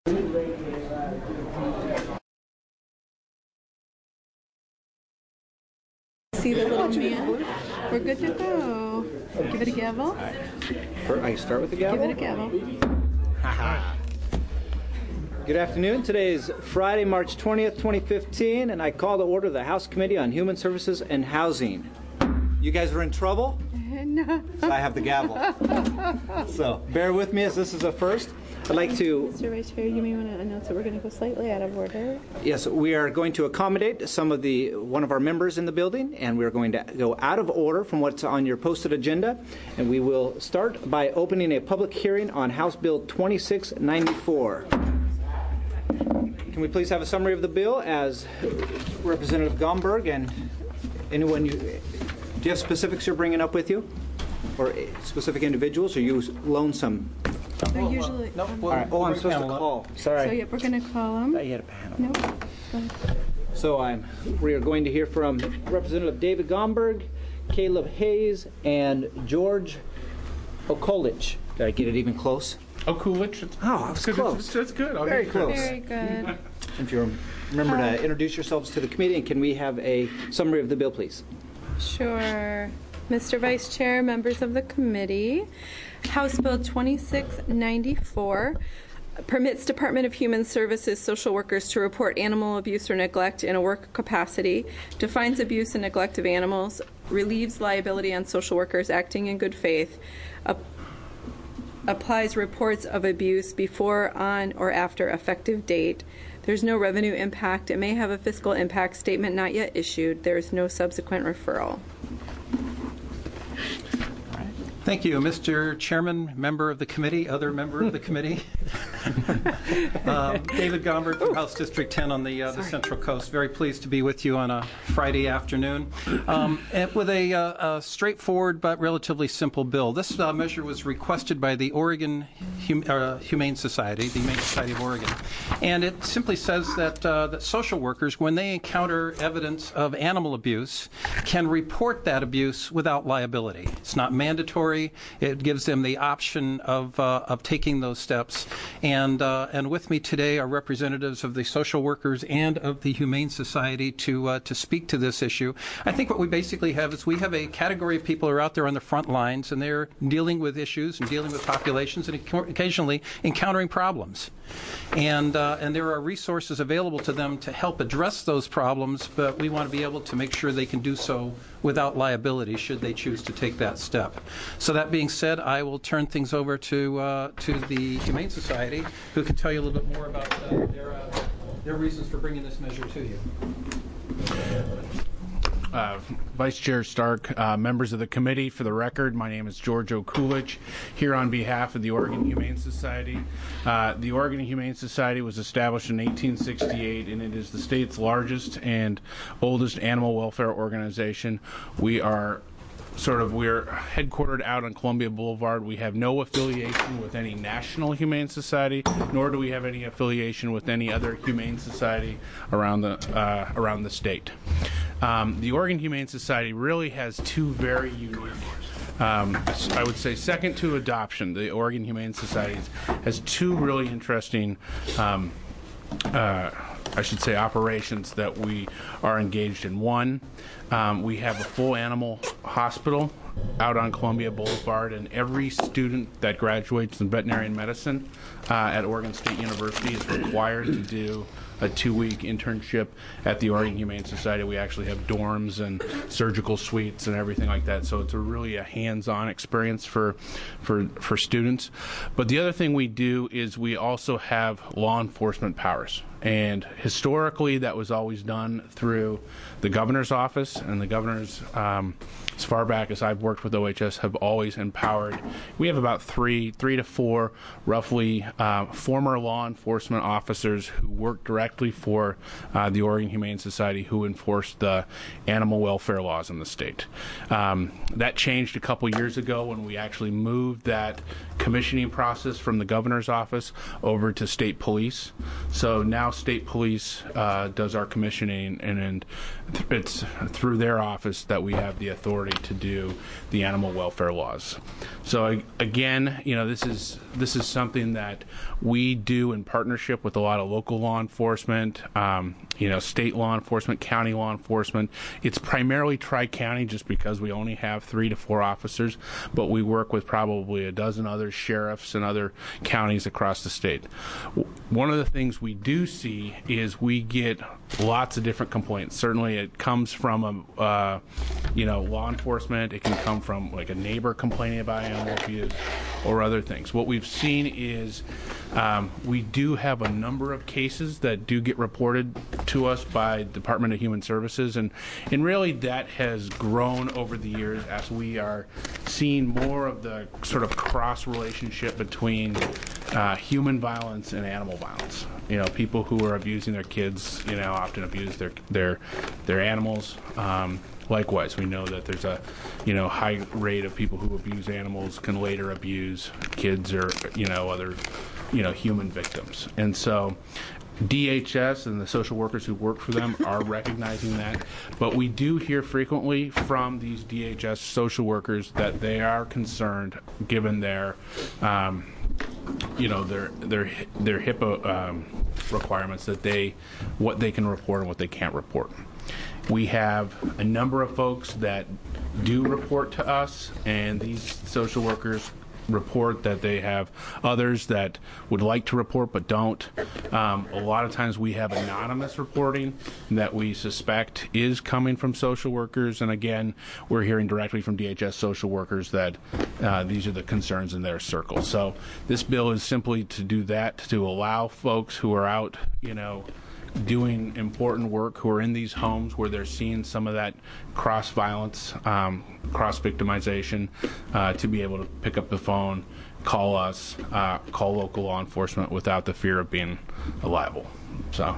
See the little man? We're good to go. Give it a gavel. I start with the gavel? Give it a gavel. Good afternoon. Today is Friday, March 20th, 2015, and I call to order the House Committee on Human Services and Housing. You guys are in trouble? No. So I have the gavel. So bear with me as this is a first. I'd like to... Mr. Vice Chair, you may want to announce that we're going to go slightly out of order. Yes, we are going to accommodate one of our members in the building, and we're going to go out of order from what's on your posted agenda. And we will start by opening a public hearing on House Bill 2694. Can we please have a summary of the bill as Representative Gomberg and anyone do you have specifics you're bringing up with you? Or specific individuals, or you lonesome? They're usually... All right. Oh, I'm supposed to call. Sorry. So, yep, we're going to call them. I had a panel. No. So we are going to hear from Representative David Gomberg, Caleb Hayes, and George Okulich. Did I get it even close? Okulich. Oh, that's close. That's good. Very close. Very good. If you remember to introduce yourselves to the committee, and can we have a summary of the bill, please? Sure. Mr. Vice Chair, members of the committee, House Bill 2694 permits Department of Human Services social workers to report animal abuse or neglect in a work capacity, defines abuse and neglect of animals, relieves liability on social workers acting in good faith, applies reports of abuse before, on, or after effective date. There's no revenue impact. It may have a fiscal impact statement not yet issued. There is no subsequent referral. Thank you, Mr. Chairman, member of the committee, other member of the committee. David Gomberg from House District 10 on the Central Coast. Very pleased to be with you on a Friday afternoon and with a straightforward but relatively simple bill. This measure was requested by the Oregon Humane Society, the Humane Society of Oregon. And it simply says that social workers, when they encounter evidence of animal abuse, can report that abuse without liability. It's not mandatory. It gives them the option of taking those steps. And with me today are representatives of the social workers and of the Humane Society to speak to this issue. I think what we basically have is we have a category of people who are out there on the front lines, and they're dealing with issues and dealing with populations and occasionally encountering problems. And there are resources available to them to help address those problems, but we want to be able to make sure they can do so without liability should they choose to take that step. So that being said, I will turn things over to the Humane Society, who can tell you a little bit more about their reasons for bringing this measure to you. Vice Chair Stark, members of the committee, for the record, my name is George Okulich, here on behalf of the Oregon Humane Society. The Oregon Humane Society was established in 1868, and it is the state's largest and oldest animal welfare organization. We're headquartered out on Columbia Boulevard. We have no affiliation with any national humane society, nor do we have any affiliation with any other humane society around the state. The Oregon Humane Society really has two very unique, I would say second to adoption, the Oregon Humane Society has two really interesting operations that we are engaged in. One, we have a full animal hospital out on Columbia Boulevard, and every student that graduates in veterinary medicine at Oregon State University is required to do a 2-week internship at the Oregon Humane Society. We actually have dorms and surgical suites and everything like that, so it's really a hands-on experience for students. But the other thing we do is we also have law enforcement powers. And historically, that was always done through the governor's office, and the governor's, as far back as I've worked with OHS, have always empowered. We have about three to four, roughly, former law enforcement officers who work directly for the Oregon Humane Society, who enforce the animal welfare laws in the state. That changed a couple years ago when we actually moved that commissioning process from the governor's office over to state police. So now now State Police does our commissioning, and it's through their office that we have the authority to do the animal welfare laws. So again, this is something that we do in partnership with a lot of local law enforcement, state law enforcement, county law enforcement. It's primarily Tri-County just because we only have 3 to 4 officers, but we work with probably a dozen other sheriffs and other counties across the state. One of the things we do see is we get lots of different complaints. Certainly it comes from law enforcement. It can come from like a neighbor complaining about animal abuse or other things. What we've seen is we do have a number of cases that do get reported to us by Department of Human Services, and really that has grown over the years as we are seeing more of the sort of cross relationship between human violence and animal violence. People who are abusing their kids, often abuse their animals. Likewise, we know that there's a, high rate of people who abuse animals can later abuse kids or, other, human victims. And so DHS and the social workers who work for them are recognizing that. But we do hear frequently from these DHS social workers that they are concerned, given their HIPAA requirements, that what they can report and what they can't report. We have a number of folks that do report to us, and these social workers report that they have others that would like to report but don't. A lot of times we have anonymous reporting that we suspect is coming from social workers, and again, we're hearing directly from DHS social workers that these are the concerns in their circle. So this bill is simply to do that, to allow folks who are out, doing important work, who are in these homes where they're seeing some of that cross-violence, cross-victimization, to be able to pick up the phone, call us, call local law enforcement without the fear of being liable. So.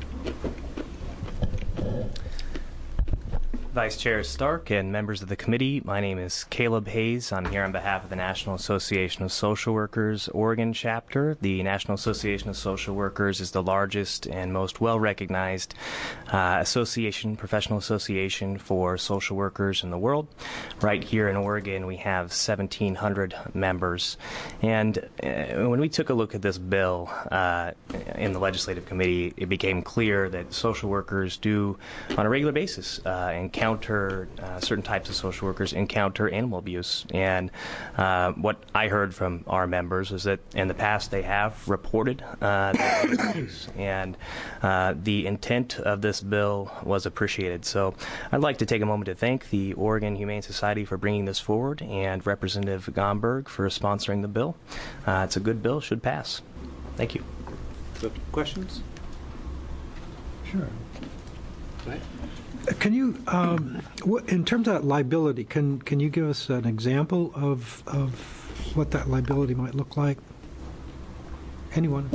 Vice Chair Stark and members of the committee, my name is Caleb Hayes. I'm here on behalf of the National Association of Social Workers Oregon chapter. The National Association of Social Workers is the largest and most well-recognized professional association for social workers in the world. Right here in Oregon, we have 1,700 members. And when we took a look at this bill in the legislative committee, it became clear that social workers do, on a regular basis, certain types of social workers encounter animal abuse. And what I heard from our members is that in the past they have reported animal abuse, and the intent of this bill was appreciated. So I'd like to take a moment to thank the Oregon Humane Society for bringing this forward, and Representative Gomberg for sponsoring the bill. It's a good bill, should pass. Thank you. So, questions? Sure. Go ahead. Can you, in terms of that liability, can you give us an example of what that liability might look like? Anyone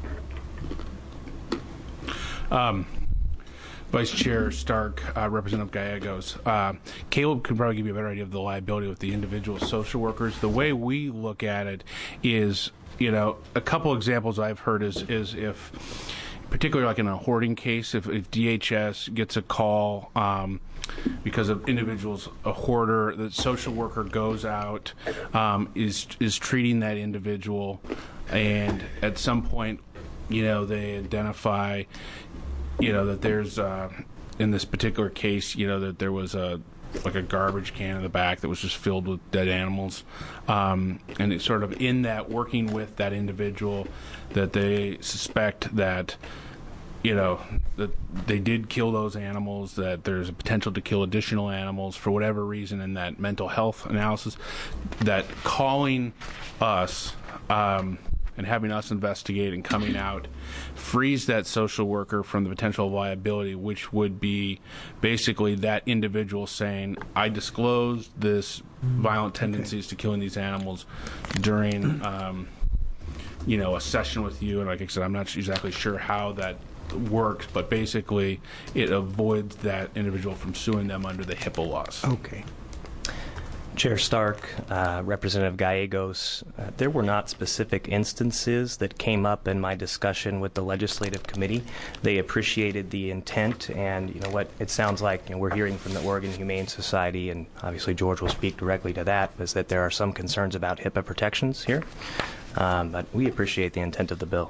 of you? Vice Chair Stark, Representative Gallegos. Caleb could probably give you a better idea of the liability with the individual social workers. The way we look at it is, a couple examples I've heard is if, particularly like in a hoarding case, if DHS gets a call because of individuals, a hoarder, the social worker goes out, is treating that individual, and at some point, they identify, that there's, in this particular case, that there was a garbage can in the back that was just filled with dead animals. And it's sort of in that, working with that individual, that they suspect that, that they did kill those animals, that there's a potential to kill additional animals for whatever reason, in that mental health analysis, that calling us and having us investigate and coming out frees that social worker from the potential liability, which would be basically that individual saying, I disclosed this violent tendencies to killing these animals during, a session with you. And like I said, I'm not exactly sure how that works, but basically it avoids that individual from suing them under the HIPAA laws. Okay. Chair Stark, Representative Gallegos, there were not specific instances that came up in my discussion with the Legislative Committee. They appreciated the intent, and you know what it sounds like. We're hearing from the Oregon Humane Society, and obviously George will speak directly to that, is that there are some concerns about HIPAA protections here. But we appreciate the intent of the bill.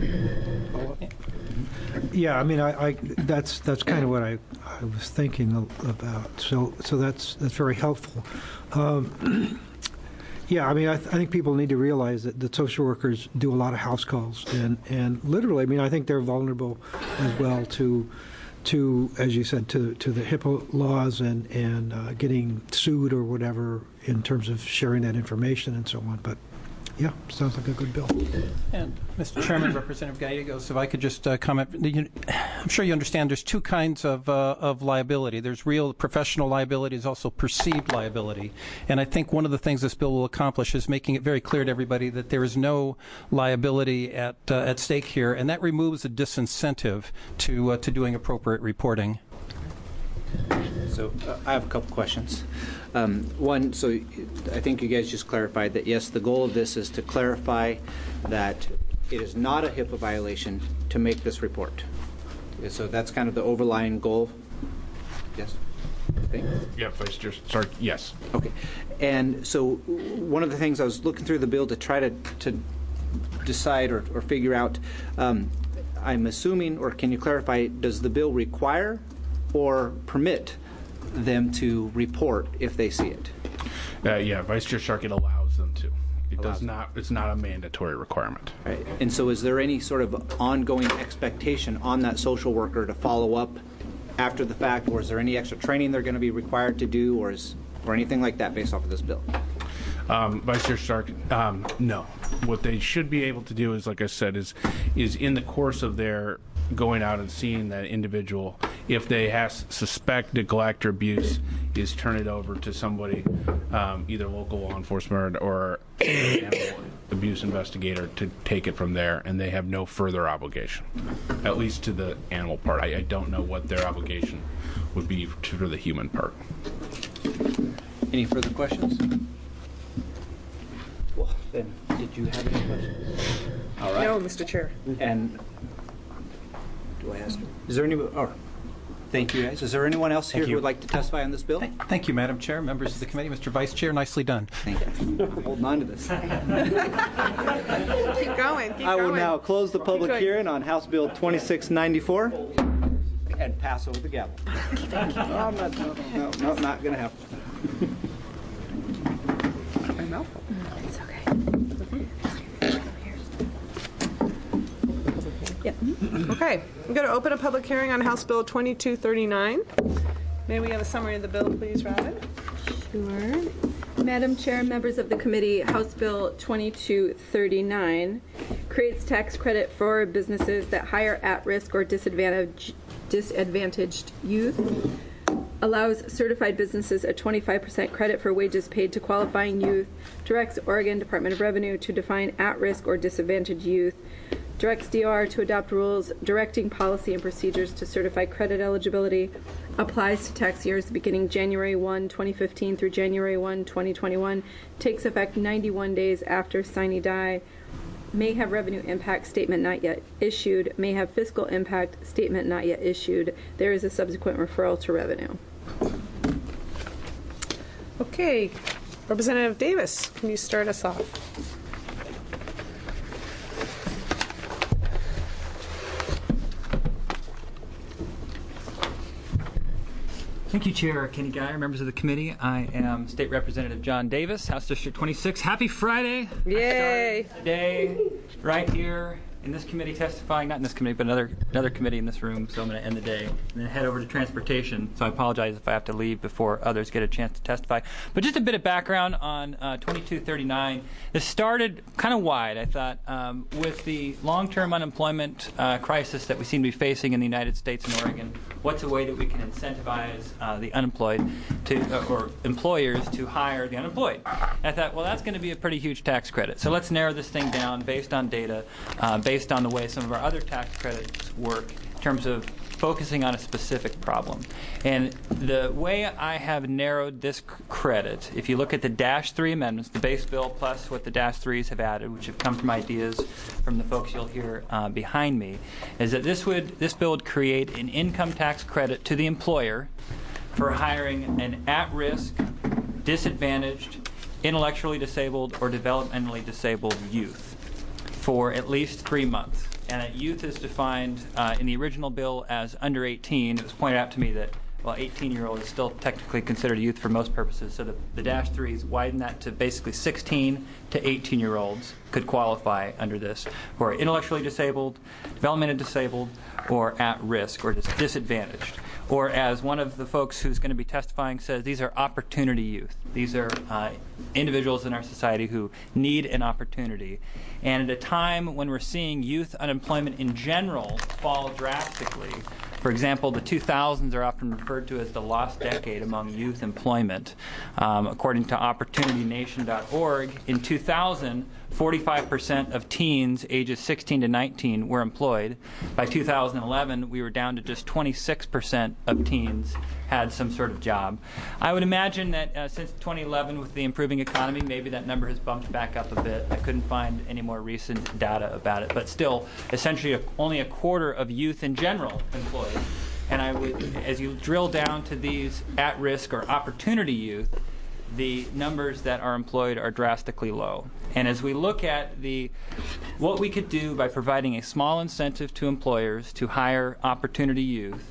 Yeah, I mean, that's kind of what I was thinking about. So that's very helpful. Yeah, I mean, I think people need to realize that social workers do a lot of house calls, and literally, I mean, I think they're vulnerable as well to as you said, to the HIPAA laws and getting sued or whatever in terms of sharing that information and so on. But yeah, sounds like a good bill. And Mr. Chairman, Representative Gallegos, if I could just comment, I'm sure you understand there's two kinds of liability. There's real professional liability, there's also perceived liability. And I think one of the things this bill will accomplish is making it very clear to everybody that there is no liability at stake here, and that removes a disincentive to doing appropriate reporting. So I have a couple questions. One, so I think you guys just clarified that, yes, the goal of this is to clarify that it is not a HIPAA violation to make this report. So that's kind of the overlying goal. Yes? I think? Yeah, Vice Chair Stark, yes. Okay. And so one of the things I was looking through the bill to try to decide or figure out, I'm assuming, or can you clarify, does the bill require or permit them to report if they see it? Yeah, Vice Chair Stark, it allows them to. It does not. It's not a mandatory requirement. Right. And so is there any sort of ongoing expectation on that social worker to follow up after the fact, or is there any extra training they're going to be required to do, or anything like that based off of this bill? Vice Chair Stark, no. What they should be able to do is, like I said, is in the course of their going out and seeing that individual, if they suspect neglect or abuse, is turn it over to somebody, either local law enforcement or animal abuse investigator, to take it from there, and they have no further obligation, at least to the animal part. I don't know what their obligation would be for the human part. Any further questions? Well, then, did you have any questions? All right. No, Mr. Chair. And do I ask? Is there any? Oh, thank you, guys. Is there anyone else here who would like to testify on this bill? Thank you, Madam Chair, members of the committee, Mr. Vice Chair. Nicely done. Thank you. I'm holding on to this. Keep going. I will now close the public hearing on House Bill 2694 and pass over the gavel. No, not going to happen. My mouthful. It's okay. Yep. Okay, I'm going to open a public hearing on House Bill 2239. May we have a summary of the bill, please, Robin? Sure. Madam Chair, members of the committee, House Bill 2239 creates tax credit for businesses that hire at-risk or disadvantaged youth, allows certified businesses a 25% credit for wages paid to qualifying youth, directs Oregon Department of Revenue to define at-risk or disadvantaged youth, directs DOR to adopt rules directing policy and procedures to certify credit eligibility, applies to tax years beginning January 1, 2015 through January 1, 2021, takes effect 91 days after sine die, may have revenue impact statement not yet issued, may have fiscal impact statement not yet issued. There is a subsequent referral to revenue. Okay, Representative Davis, can you start us off? Thank you, Chair Kenny Geyer, members of the committee. I am State Representative John Davis, House District 26. Happy Friday! Yay! Today, right here in this committee testifying, not in this committee, but another committee in this room, so I'm going to end the day and then head over to transportation. So I apologize if I have to leave before others get a chance to testify. But just a bit of background on 2239. This started kind of wide, I thought, with the long-term unemployment crisis that we seem to be facing in the United States and Oregon. What's a way that we can incentivize the unemployed or employers to hire the unemployed? And I thought, well, that's going to be a pretty huge tax credit. So let's narrow this thing down based on data, based on the way some of our other tax credits work in terms of focusing on a specific problem. And the way I have narrowed this credit, if you look at the -3 amendments, the base bill plus what the -3s have added, which have come from ideas from the folks you'll hear behind me, is that this bill would create an income tax credit to the employer for hiring an at-risk, disadvantaged, intellectually disabled, or developmentally disabled youth for at least 3 months. And that youth is defined in the original bill as under 18. It was pointed out to me that, well, 18-year-old is still technically considered a youth for most purposes, so the -3s widen that to basically 16 to 18-year-olds could qualify under this, who are intellectually disabled, developmentally disabled, or at risk or disadvantaged. Or as one of the folks who's going to be testifying says, these are opportunity youth. These are individuals in our society who need an opportunity. And at a time when we're seeing youth unemployment in general fall drastically, for example, the 2000s are often referred to as the lost decade among youth employment. According to OpportunityNation.org, in 2000, 45% of teens ages 16 to 19 were employed. By 2011, we were down to just 26% of teens had some sort of job. I would imagine that since 2011, with the improving economy, maybe that number has bumped back up a bit. I couldn't find any more recent data about it, but still, essentially only a quarter of youth in general employed. And I would, as you drill down to these at-risk or opportunity youth, the numbers that are employed are drastically low. And as we look at what we could do by providing a small incentive to employers to hire opportunity youth,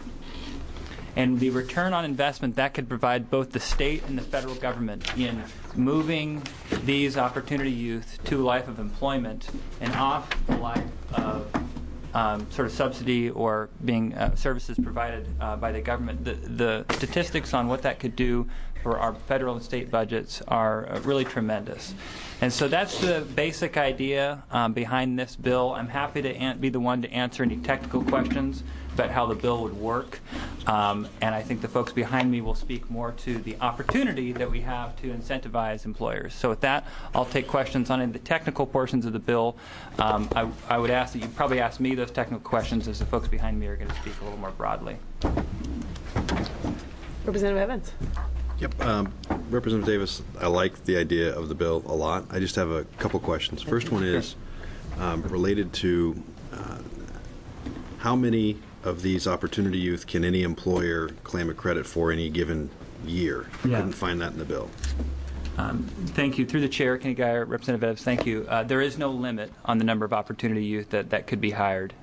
and the return on investment that could provide both the state and the federal government in moving these opportunity youth to a life of employment and off the life of sort of subsidy or being services provided by the government. The statistics on what that could do for our federal and state budgets are really tremendous. And so that's the basic idea behind this bill. I'm happy to be the one to answer any technical questions about how the bill would work. And I think the folks behind me will speak more to the opportunity that we have to incentivize employers. So with that, I'll take questions on the technical portions of the bill. I would ask that you probably ask me those technical questions, as the folks behind me are going to speak a little more broadly. Representative Evans. Yep. Representative Davis, I like the idea of the bill a lot. I just have a couple questions. First one is related to how many of these opportunity youth can any employer claim a credit for any given year? I couldn't find that in the bill. Thank you. Through the chair, Kenny Geyer, Representative Evans, thank you. There is no limit on the number of opportunity youth that could be hired.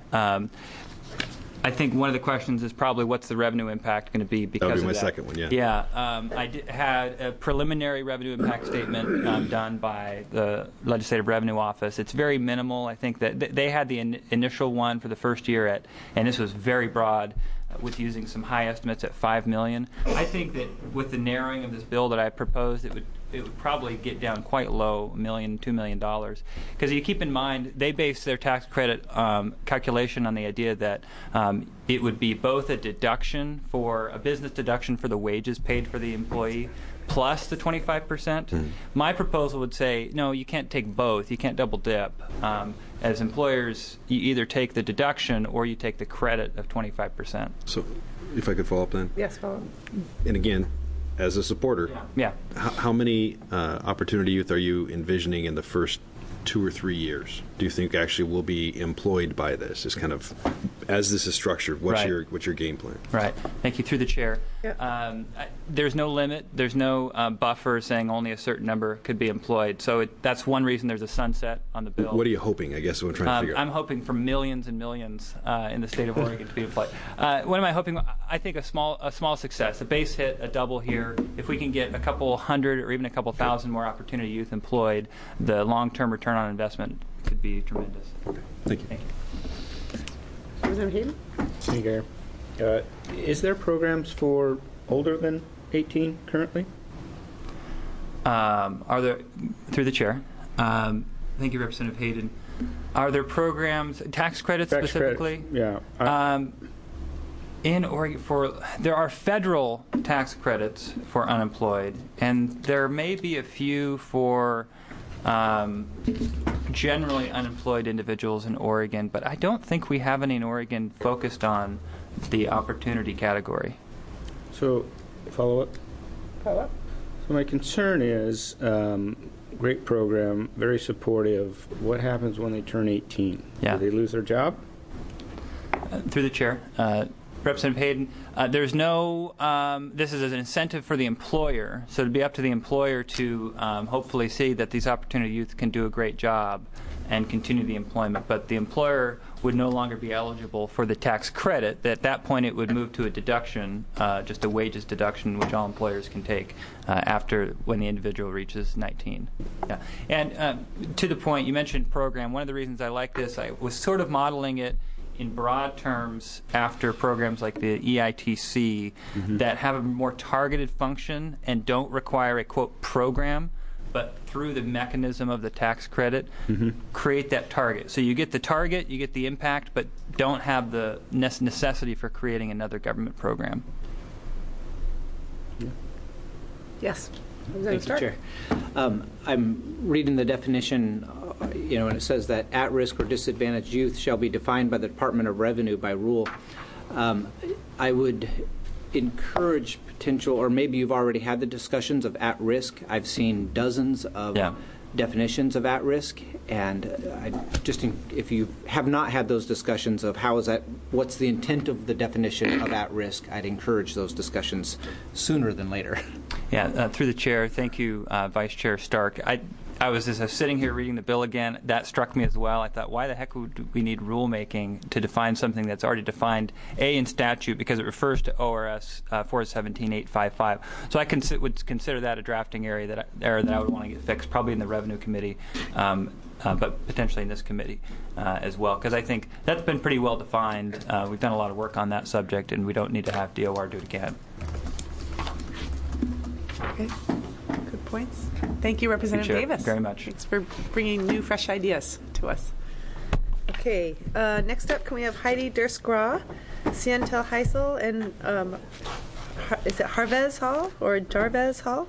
I think one of the questions is probably what's the revenue impact going to be because of that. That would be my second one, yeah. Yeah. I had a preliminary revenue impact statement done by the Legislative Revenue Office. It's very minimal. I think that they had the initial one for the first year and this was very broad, with using some high estimates at $5 million. I think that with the narrowing of this bill that I proposed, it would probably get down quite low, $1 million, $2 million. Because you keep in mind, they base their tax credit calculation on the idea that it would be both a business deduction for the wages paid for the employee, plus the 25%. My proposal would say, no, you can't take both. You can't double dip. As employers, you either take the deduction or you take the credit of 25%. So if I could follow up then? Yes, follow up. And again, as a supporter, how many opportunity youth are you envisioning in the first 2 or 3 years do you think actually will be employed by this? Is kind of, as this is structured, what's your game plan? Right. Thank you. Through the chair. Yeah. There's no limit. There's no buffer saying only a certain number could be employed. So that's one reason there's a sunset on the bill. What are you hoping, I guess, is what I'm trying to figure out. I'm hoping for millions and millions in the state of Oregon to be employed. What am I hoping? I think a small success, a base hit, a double here. If we can get a couple hundred or even a couple thousand more opportunity youth employed, the long-term return on investment could be tremendous. Okay. Thank you. Thank you. Representative Hayden? Is there programs for older than 18 currently? Are there, through the chair, thank you, Representative Hayden. Are there programs, tax credits specifically? Yeah. In Oregon, there are federal tax credits for unemployed, and there may be a few for generally unemployed individuals in Oregon, but I don't think we have any in Oregon focused on the opportunity category. So, follow up? So my concern is, great program, very supportive. What happens when they turn 18? Yeah. Do they lose their job? Through the chair, Representative Hayden, there's no, this is an incentive for the employer, so it'd be up to the employer to hopefully see that these opportunity youth can do a great job and continue the employment. But the employer would no longer be eligible for the tax credit. At that point, it would move to a deduction, just a wages deduction, which all employers can take after when the individual reaches 19. Yeah. And to the point, you mentioned program. One of the reasons I like this, I was sort of modeling it in broad terms after programs like the EITC that have a more targeted function and don't require a, quote, program, but through the mechanism of the tax credit, create that target. So you get the target, you get the impact, but don't have the necessity for creating another government program. Yes. Thank you, Chair. I'm reading the definition, and it says that at-risk or disadvantaged youth shall be defined by the Department of Revenue by rule. I would encourage potential, or maybe you've already had the discussions of at-risk. I've seen dozens of definitions of at-risk, and if you have not had those discussions of what's the intent of the definition of at-risk, I'd encourage those discussions sooner than later. Yeah, through the chair, thank you, Vice Chair Stark. I was sitting here reading the bill again. That struck me as well. I thought, why the heck would we need rulemaking to define something that's already defined, A, in statute, because it refers to ORS 417.855. So I would consider that a drafting error that I would want to get fixed, probably in the Revenue Committee, but potentially in this committee as well, because I think that's been pretty well defined. We've done a lot of work on that subject, and we don't need to have DOR do it again. Okay. Good points. Thank you, Representative Davis. Very much. Thanks for bringing new, fresh ideas to us. Okay. Next up, can we have Heidi Dursk-Grau, Sientel Heisel, and is it Harvez Hall or Jarvez Hall?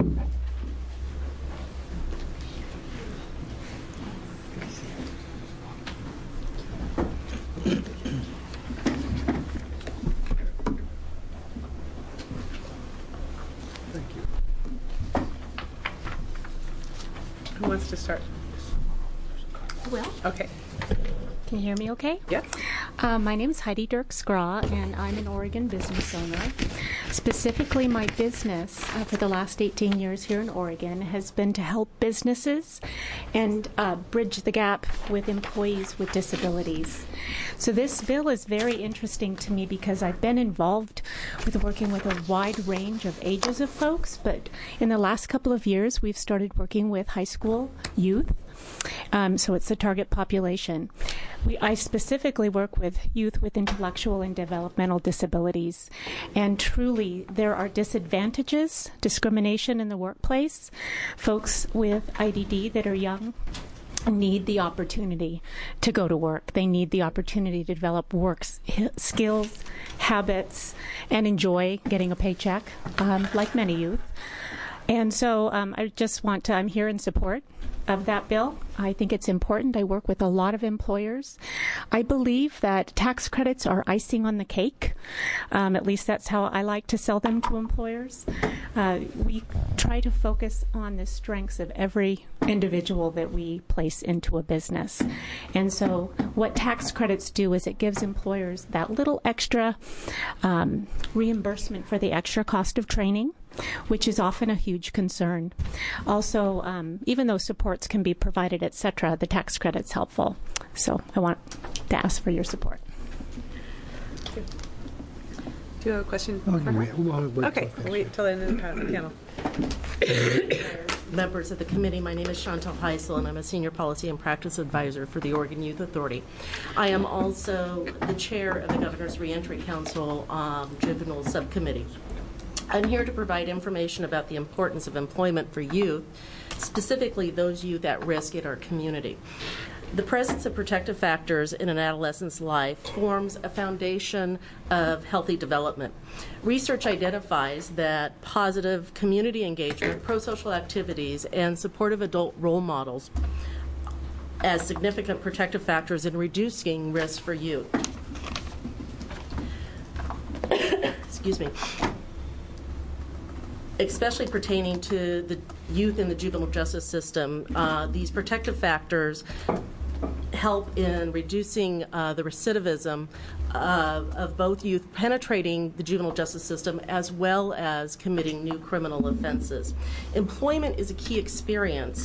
Who wants to start? Well, okay. Can you hear me okay? Yeah. My name is Heidi Dursk-Grau, and I'm an Oregon business owner. Specifically, my business for the last 18 years here in Oregon has been to help businesses and bridge the gap with employees with disabilities. So this bill is very interesting to me because I've been involved with working with a wide range of ages of folks, but in the last couple of years, we've started working with high school youth. So it's the target population. I specifically work with youth with intellectual and developmental disabilities. And truly, there are disadvantages, discrimination in the workplace. Folks with IDD that are young need the opportunity to go to work. They need the opportunity to develop work skills, habits, and enjoy getting a paycheck, like many youth. And so I'm here in support of that bill. I think it's important. I work with a lot of employers. I believe that tax credits are icing on the cake. At least that's how I like to sell them to employers. We try to focus on the strengths of every individual that we place into a business. And so what tax credits do is it gives employers that little extra reimbursement for the extra cost of training, which is often a huge concern. Also, even though supports can be provided, etc., the tax credit's helpful. So I want to ask for your support. Do you have a question? Okay, wait till the end of the panel. Members of the committee, my name is Chantal Heisel, and I'm a Senior Policy and Practice Advisor for the Oregon Youth Authority. I am also the chair of the Governor's Reentry Council Juvenile Subcommittee. I'm here to provide information about the importance of employment for youth, specifically those youth at risk in our community. The presence of protective factors in an adolescent's life forms a foundation of healthy development. Research identifies that positive community engagement, pro-social activities, and supportive adult role models as significant protective factors in reducing risk for youth. especially pertaining to the youth in the juvenile justice system, these protective factors help in reducing the recidivism of both youth penetrating the juvenile justice system as well as committing new criminal offenses. Employment is a key experience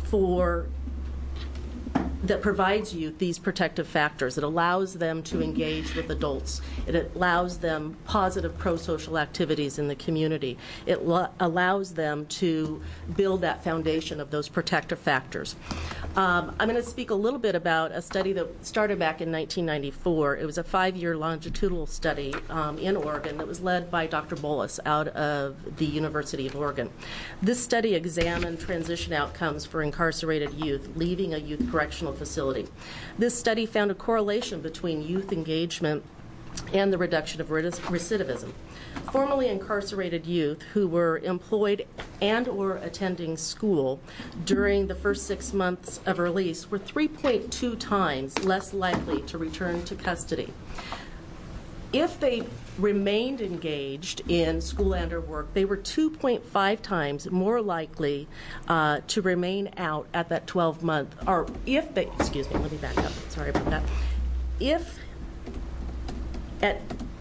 that provides youth these protective factors. It allows them to engage with adults. It allows them positive pro-social activities in the community. It allows them to build that foundation of those protective factors. I'm going to speak a little bit about a study that started back in 1994. It was a 5-year longitudinal study in Oregon that was led by Dr. Bolus out of the University of Oregon. This study examined transition outcomes for incarcerated youth leaving a youth correctional facility. This study found a correlation between youth engagement and the reduction of recidivism. Formerly incarcerated youth who were employed and or attending school during the first 6 months of release were 3.2 times less likely to return to custody. If they remained engaged in school and or work, they were 2.5 times more likely to remain out at that 12-month, or if they, excuse me, let me back up, sorry about that. If at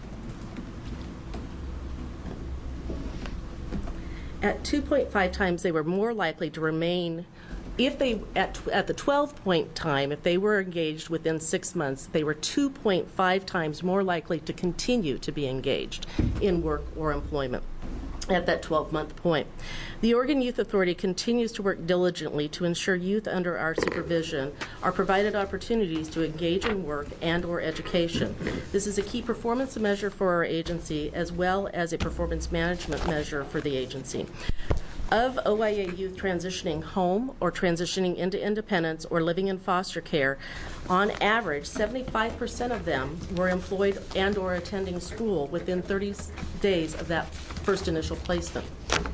2.5 times they were more likely to remain, if they, at the 12-point time, if they were engaged within 6 months, they were 2.5 times more likely to continue to be engaged in work or employment at that 12-month point. The Oregon Youth Authority continues to work diligently to ensure youth under our supervision are provided opportunities to engage in work and or education. This is a key performance measure for our agency as well as a performance management measure for the agency. Of OIA youth transitioning home or transitioning into independence or living in foster care, on average, 75% of them were employed and or attending school within 30 days of that first initial placement.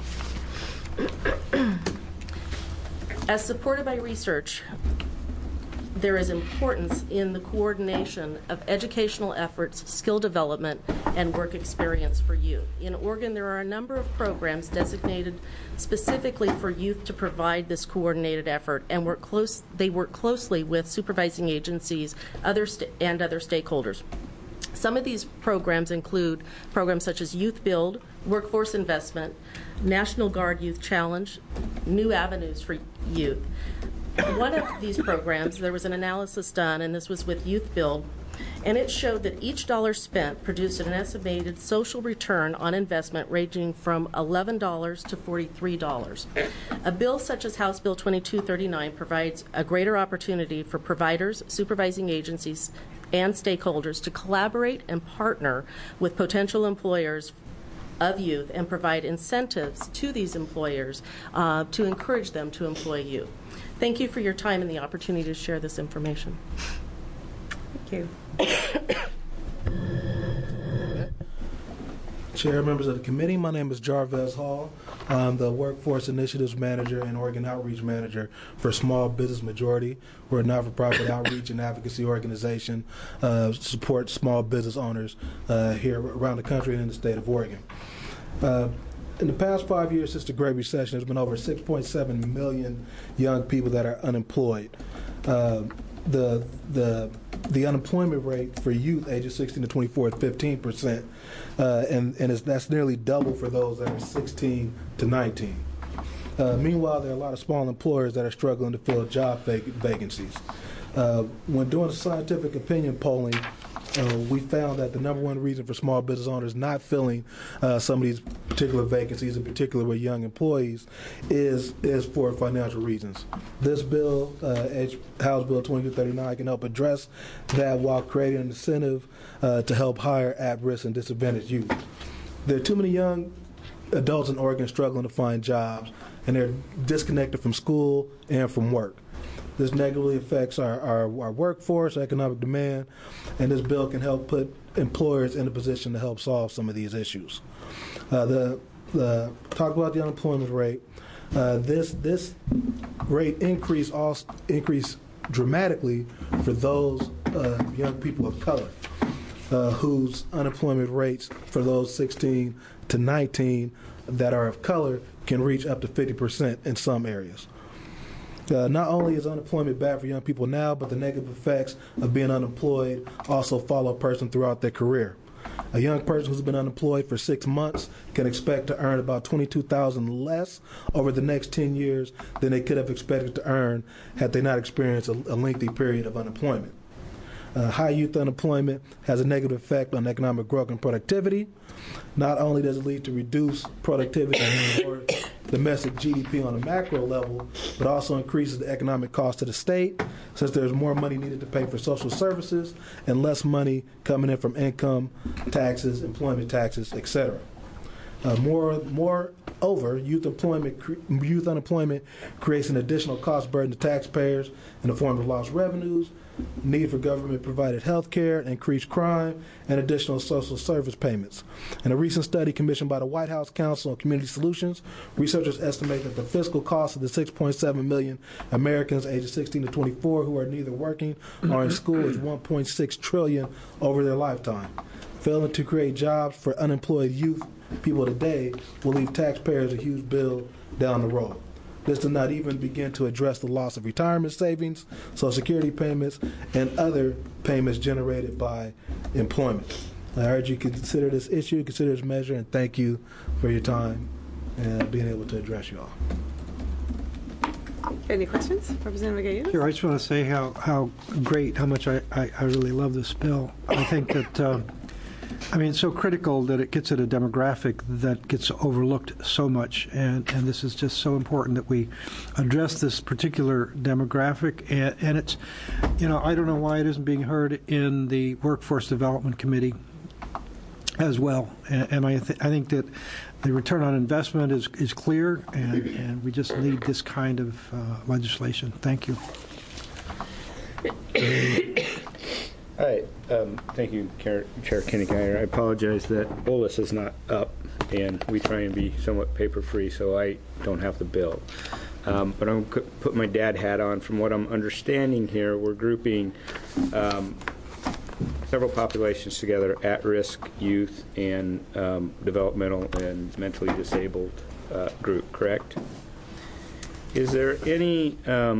As supported by research, there is importance in the coordination of educational efforts, skill development, and work experience for youth. In Oregon, there are a number of programs designated specifically for youth to provide this coordinated effort, and they work closely with supervising agencies and other stakeholders. Some of these programs include programs such as Youth Build, Workforce Investment, National Guard Youth Challenge, New Avenues for Youth. One of these programs, there was an analysis done, and this was with Youth Build, and it showed that each dollar spent produced an estimated social return on investment ranging from $11 to $43. A bill such as House Bill 2239 provides a greater opportunity for providers, supervising agencies, and stakeholders to collaborate and partner with potential employers of youth and provide incentives to these employers to encourage them to employ youth. Thank you for your time and the opportunity to share this information. Thank you. Chair, members of the committee, my name is Jarvez Hall. I'm the Workforce Initiatives Manager and Oregon Outreach Manager for Small Business Majority. We're a not-for-profit outreach and advocacy organization support small business owners here around the country and in the state of Oregon. In the past 5 years since the Great Recession, there's been over 6.7 million young people that are unemployed. The unemployment rate for youth ages 16 to 24 is 15%, and that's nearly double for those that are 16 to 19. Meanwhile, there are a lot of small employers that are struggling to fill job vacancies. When doing scientific opinion polling, we found that the number one reason for small business owners not filling some of these particular vacancies, in particular with young employees, is for financial reasons. This bill, House Bill 2239, can help address that while creating an incentive to help hire at-risk and disadvantaged youth. There are too many young adults in Oregon struggling to find jobs, and they're disconnected from school and from work. This negatively affects our workforce, economic demand, and this bill can help put employers in a position to help solve some of these issues. Talk about the unemployment rate. This rate increased dramatically for those young people of color. whose unemployment rates for those 16 to 19 that are of color can reach up to 50% in some areas. Not only is unemployment bad for young people now, but the negative effects of being unemployed also follow a person throughout their career. A young person who's been unemployed for 6 months can expect to earn about $22,000 less over the next 10 years than they could have expected to earn had they not experienced a lengthy period of unemployment. High youth unemployment has a negative effect on economic growth and productivity. Not only does it lead to reduced productivity or domestic GDP on a macro level, but also increases the economic cost to the state, since there's more money needed to pay for social services and less money coming in from income taxes, employment taxes, etc. Moreover, youth unemployment creates an additional cost burden to taxpayers in the form of lost revenues, need for government-provided health care, increased crime, and additional social service payments. In a recent study commissioned by the White House Council on Community Solutions, researchers estimate that the fiscal cost of the 6.7 million Americans ages 16 to 24 who are neither working or in school is $1.6 trillion over their lifetime. Failing to create jobs for unemployed youth people today will leave taxpayers a huge bill down the road. This does not even begin to address the loss of retirement savings, Social Security payments, and other payments generated by employment. I urge you to consider this issue, consider this measure, and thank you for your time and being able to address you all. Any questions? Representative Gayunas? Sure, I just want to say how much I really love this bill. I think that it's so critical that it gets at a demographic that gets overlooked so much, and this is just so important that we address this particular demographic. And it's, I don't know why it isn't being heard in the Workforce Development Committee as well. And I think that the return on investment is clear, and we just need this kind of legislation. Thank you. Hi, thank you, Chair Kenny Geyer. I apologize that OLIS is not up, and we try and be somewhat paper-free, so I don't have the bill. But I'm going to put my dad hat on. From what I'm understanding here, we're grouping several populations together: at-risk youth and developmental and mentally disabled group, correct? Is there any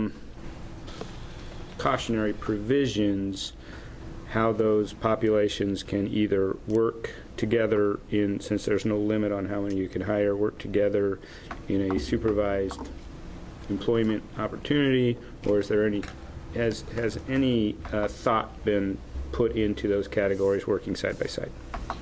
cautionary provisions how those populations can either work together since there's no limit on how many you can hire, work together in a supervised employment opportunity, or is there has any thought been put into those categories working side by side?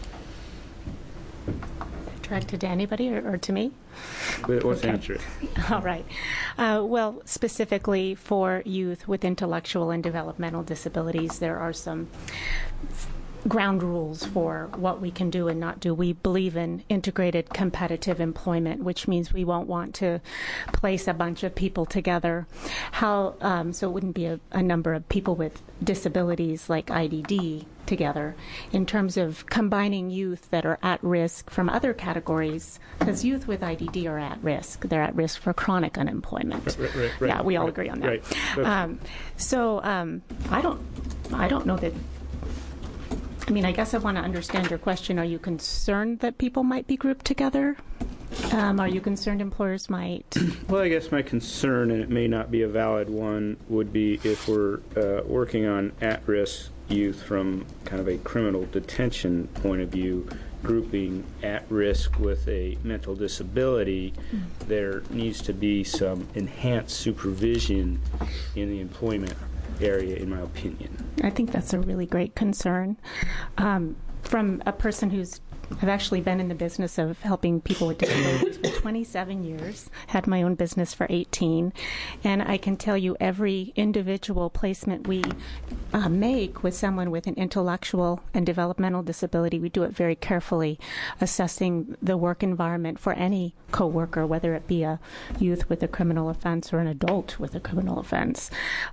Directed to anybody or to me? Let's answer it. All right. Well, specifically for youth with intellectual and developmental disabilities, there are some ground rules for what we can do and not do. We believe in integrated competitive employment, which means we won't want to place a bunch of people together. So it wouldn't be a number of people with disabilities like IDD together. In terms of combining youth that are at risk from other categories, because youth with IDD are at risk. They're at risk for chronic unemployment. Right, yeah, we all agree on that. Right. I don't know that. I guess I want to understand your question. Are you concerned that people might be grouped together? Are you concerned employers might? Well, I guess my concern, and it may not be a valid one, would be if we're working on at-risk youth from kind of a criminal detention point of view, grouping at risk with a mental disability, there needs to be some enhanced supervision in the employment area, in my opinion. I think that's a really great concern. From a person I've actually been in the business of helping people with disabilities for 27 years, had my own business for 18, and I can tell you every individual placement we make with someone with an intellectual and developmental disability, we do it very carefully, assessing the work environment for any coworker, whether it be a youth with a criminal offense or an adult with a criminal offense.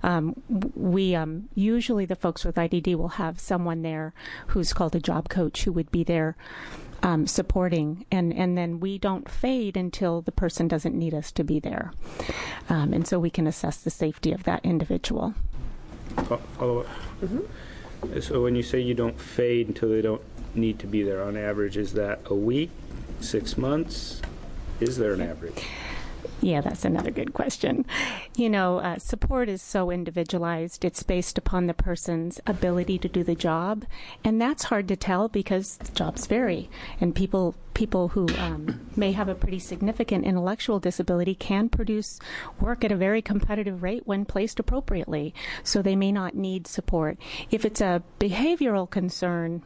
Usually the folks with IDD will have someone there who's called a job coach who would be there supporting, and then we don't fade until the person doesn't need us to be there. And so we can assess the safety of that individual. Follow up. So when you say you don't fade until they don't need to be there, on average, is that a week, 6 months? Is there an average? Yeah, that's another good question. You know, support is so individualized. It's based upon the person's ability to do the job, and that's hard to tell because jobs vary, and people who may have a pretty significant intellectual disability can produce work at a very competitive rate when placed appropriately, so they may not need support. If it's a behavioral concern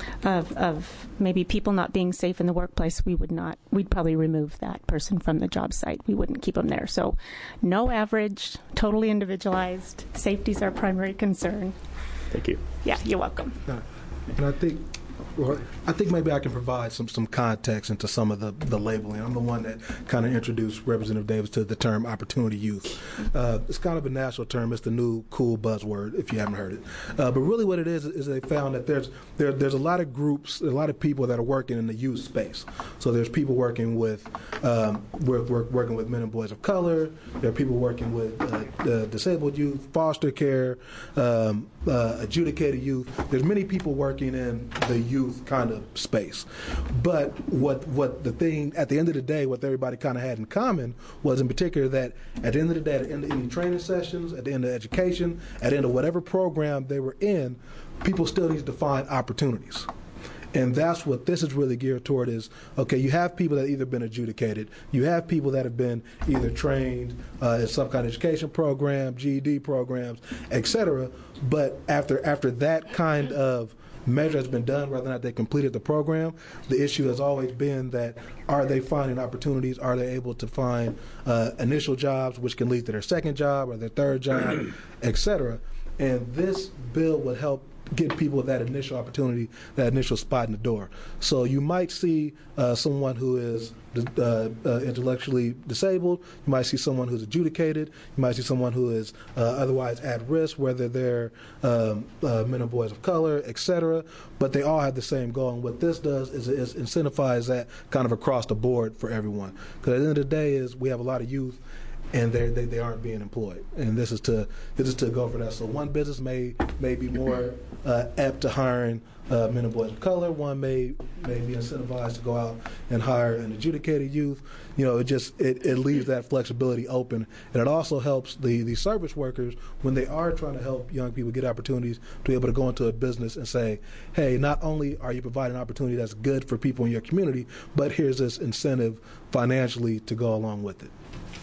of maybe people not being safe in the workplace, we'd probably remove that person from the job site. We wouldn't keep them there. So no average, totally individualized. Safety's our primary concern. Thank you. Yeah, you're welcome. And I think maybe I can provide some context into some of the labeling. I'm the one that kind of introduced Representative Davis to the term opportunity youth. It's kind of a national term. It's the new cool buzzword, if you haven't heard it. But really what it is they found that there's a lot of groups, a lot of people that are working in the youth space. So there's people working with working with men and boys of color. There are people working with disabled youth, foster care, adjudicated youth. There's many people working in the youth kind of space. But what the thing at the end of the day, what everybody kind of had in common was in particular that at the end of the day, at the end of any training sessions, at the end of education, at the end of whatever program they were in, people still need to find opportunities. And that's what this is really geared toward is, okay, you have people that have either been adjudicated, you have people that have been either trained in some kind of education program, GED programs, et cetera, but after that kind of measure has been done, whether or not they completed the program, the issue has always been that are they finding opportunities, are they able to find initial jobs which can lead to their second job or their third job, et cetera. And this bill would help get people that initial opportunity, that initial spot in the door. So you might see someone who is intellectually disabled. You might see someone who's adjudicated. You might see someone who is otherwise at risk, whether they're men and boys of color, et cetera. But they all have the same goal. And what this does is incentivize that kind of across the board for everyone. Because at the end of the day is we have a lot of youth and they aren't being employed, and this is to go for that. So one business may be more apt to hiring men and boys of color. One may be incentivized to go out and hire an adjudicated youth. You know, it leaves that flexibility open, and it also helps the service workers when they are trying to help young people get opportunities to be able to go into a business and say, hey, not only are you providing an opportunity that's good for people in your community, but here's this incentive financially to go along with it.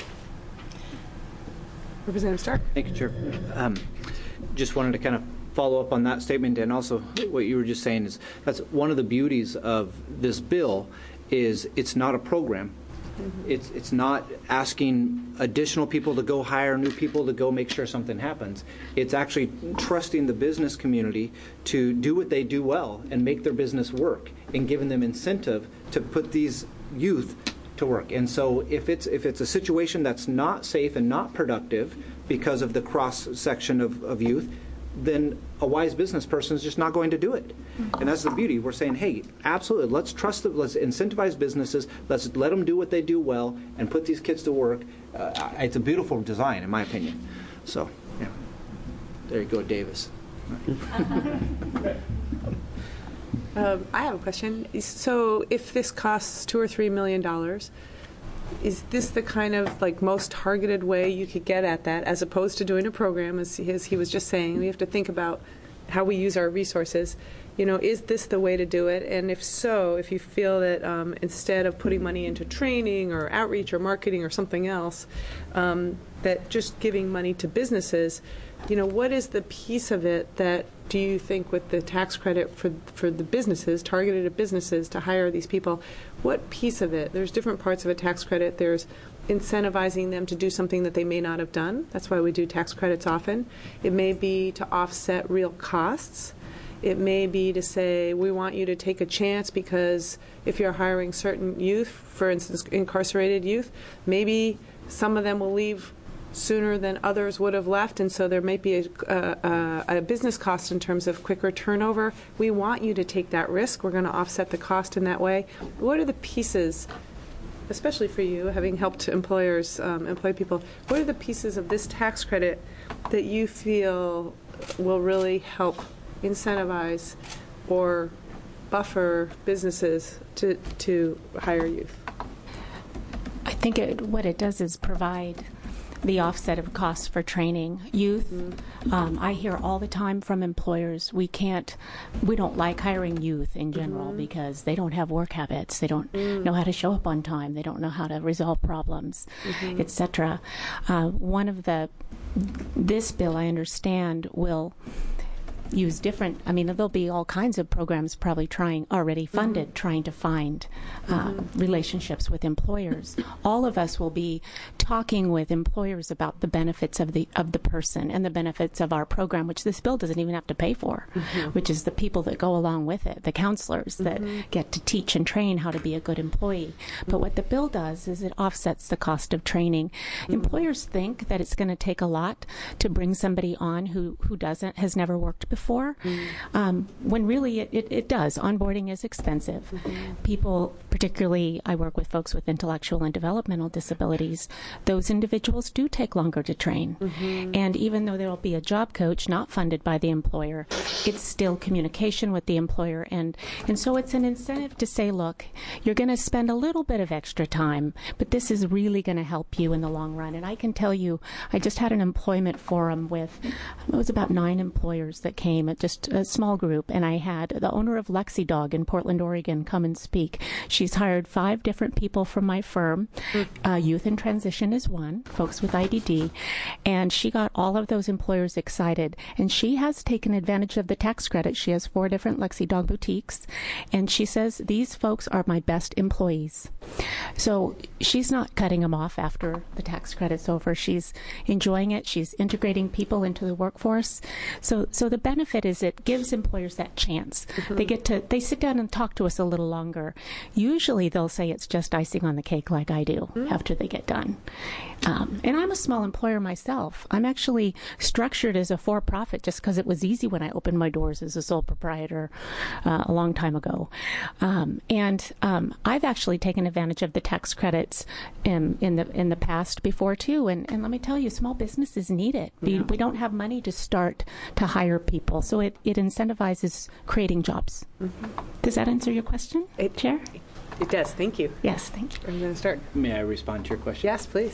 Representative Stark. Thank you, Chair. Just wanted to kind of follow up on that statement, and also what you were just saying is that's one of the beauties of this bill is it's not a program. Mm-hmm. It's not asking additional people to go hire new people to go make sure something happens. It's actually trusting the business community to do what they do well and make their business work, and giving them incentive to put these youth to work. And so if it's a situation that's not safe and not productive because of the cross section of youth, then a wise business person is just not going to do it. And that's the beauty. We're saying, hey, absolutely, let's trust them, let's incentivize businesses, let's let them do what they do well and put these kids to work. It's a beautiful design, in my opinion. So, yeah. There you go, Davis. I have a question. So if this costs $2 or $3 million, is this the kind of like most targeted way you could get at that, as opposed to doing a program, as he was just saying? We have to think about how we use our resources. You know, is this the way to do it? And if so, if you feel that instead of putting money into training or outreach or marketing or something else, that just giving money to businesses, you know, what is the piece of it that do you think with the tax credit for the businesses, targeted at businesses to hire these people, what piece of it? There's different parts of a tax credit. There's incentivizing them to do something that they may not have done. That's why we do tax credits often. It may be to offset real costs. It may be to say, we want you to take a chance because if you're hiring certain youth, for instance, incarcerated youth, maybe some of them will leave sooner than others would have left, and so there might be a business cost in terms of quicker turnover. We want you to take that risk. We're going to offset the cost in that way. What are the pieces, especially for you, having helped employers employ people, what are the pieces of this tax credit that you feel will really help incentivize or buffer businesses to hire youth? I think what it does is provide the offset of costs for training youth. I hear all the time from employers, we don't like hiring youth in general because they don't have work habits, they don't know how to show up on time, they don't know how to resolve problems, etc. This bill, I understand, will use different, there'll be all kinds of programs probably already funded, trying to find relationships with employers. All of us will be talking with employers about the benefits of the person and the benefits of our program, which this bill doesn't even have to pay for, which is the people that go along with it, the counselors that get to teach and train how to be a good employee. But what the bill does is it offsets the cost of training. Employers think that it's going to take a lot to bring somebody on who has never worked before. When really it does. Onboarding is expensive. People, particularly I work with folks with intellectual and developmental disabilities, those individuals do take longer to train. And even though there will be a job coach not funded by the employer, it's still communication with the employer. And so it's an incentive to say, look, you're going to spend a little bit of extra time, but this is really going to help you in the long run. And I can tell you, I just had an employment forum with, it was about 9 employers that came, just a small group, and I had the owner of Lexi Dog in Portland, Oregon, come and speak. She's hired 5 different people from my firm. Youth in Transition is one, folks with IDD, and she got all of those employers excited, and she has taken advantage of the tax credit. She has 4 different Lexi Dog boutiques, and she says, these folks are my best employees. So she's not cutting them off after the tax credit's over. She's enjoying it. She's integrating people into the workforce. So the benefit is it gives employers that chance. They sit down and talk to us a little longer. Usually they'll say it's just icing on the cake like I do after they get done. And I'm a small employer myself. I'm actually structured as a for-profit just because it was easy when I opened my doors as a sole proprietor a long time ago. And I've actually taken advantage of the tax credits in the past before too. And let me tell you, small businesses need it. We don't have money to start to hire people, so it incentivizes creating jobs. Does that answer your question, Chair? It does. Thank you. Yes, thank you. I'm going to start. May I respond to your question? Yes, please.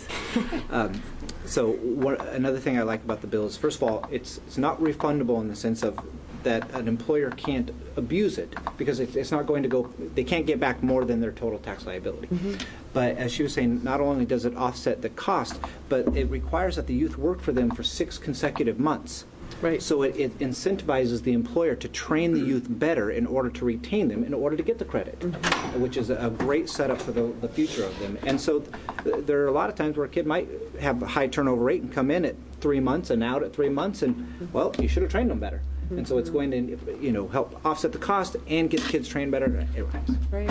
Another thing I like about the bill is, first of all, it's not refundable in the sense of that an employer can't abuse it because it's not going to go, they can't get back more than their total tax liability. But as she was saying, not only does it offset the cost, but it requires that the youth work for them for 6 consecutive months. Right. So it incentivizes the employer to train the youth better in order to retain them, in order to get the credit, which is a great setup for the future of them. And so there are a lot of times where a kid might have a high turnover rate and come in at 3 months and out at 3 months, and, well, you should have trained them better. And so it's going to help offset the cost and get kids trained better. Right.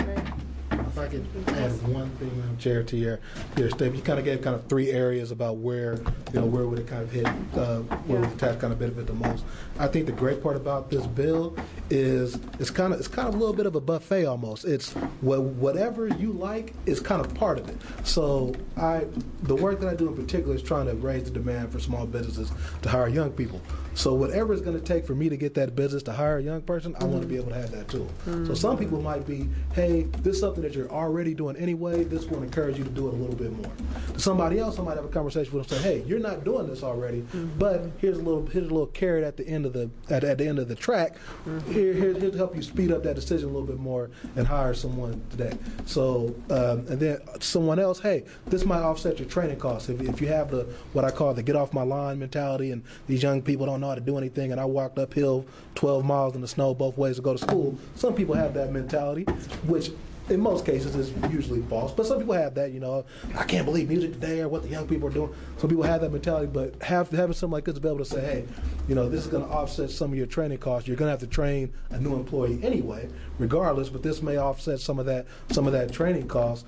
If I could add one thing, Madam Chair, to your statement, you kind of gave 3 areas about where would it kind of hit, where would the tax kind of benefit the most. I think the great part about this bill is it's kind of a little bit of a buffet almost. It's whatever you like is kind of part of it. So the work that I do in particular is trying to raise the demand for small businesses to hire young people. So whatever it's going to take for me to get that business to hire a young person, I want to be able to have that tool. So some people might be, hey, this is something that you're already doing anyway. This will encourage you to do it a little bit more. To somebody else, I might have a conversation with them, say, hey, you're not doing this already, but here's a little carrot at the end of the track. Here's to help you speed up that decision a little bit more and hire someone today. So and then someone else, hey, this might offset your training costs. If you have what I call the get off my lawn mentality, and these young people don't know how to do anything, and I walked uphill 12 miles in the snow both ways to go to school. Some people have that mentality, which in most cases is usually false, but some people have that, I can't believe music today or what the young people are doing. Some people have that mentality, but having something like this to be able to say, hey, this is going to offset some of your training costs. You're going to have to train a new employee anyway, regardless, but this may offset some of that training cost,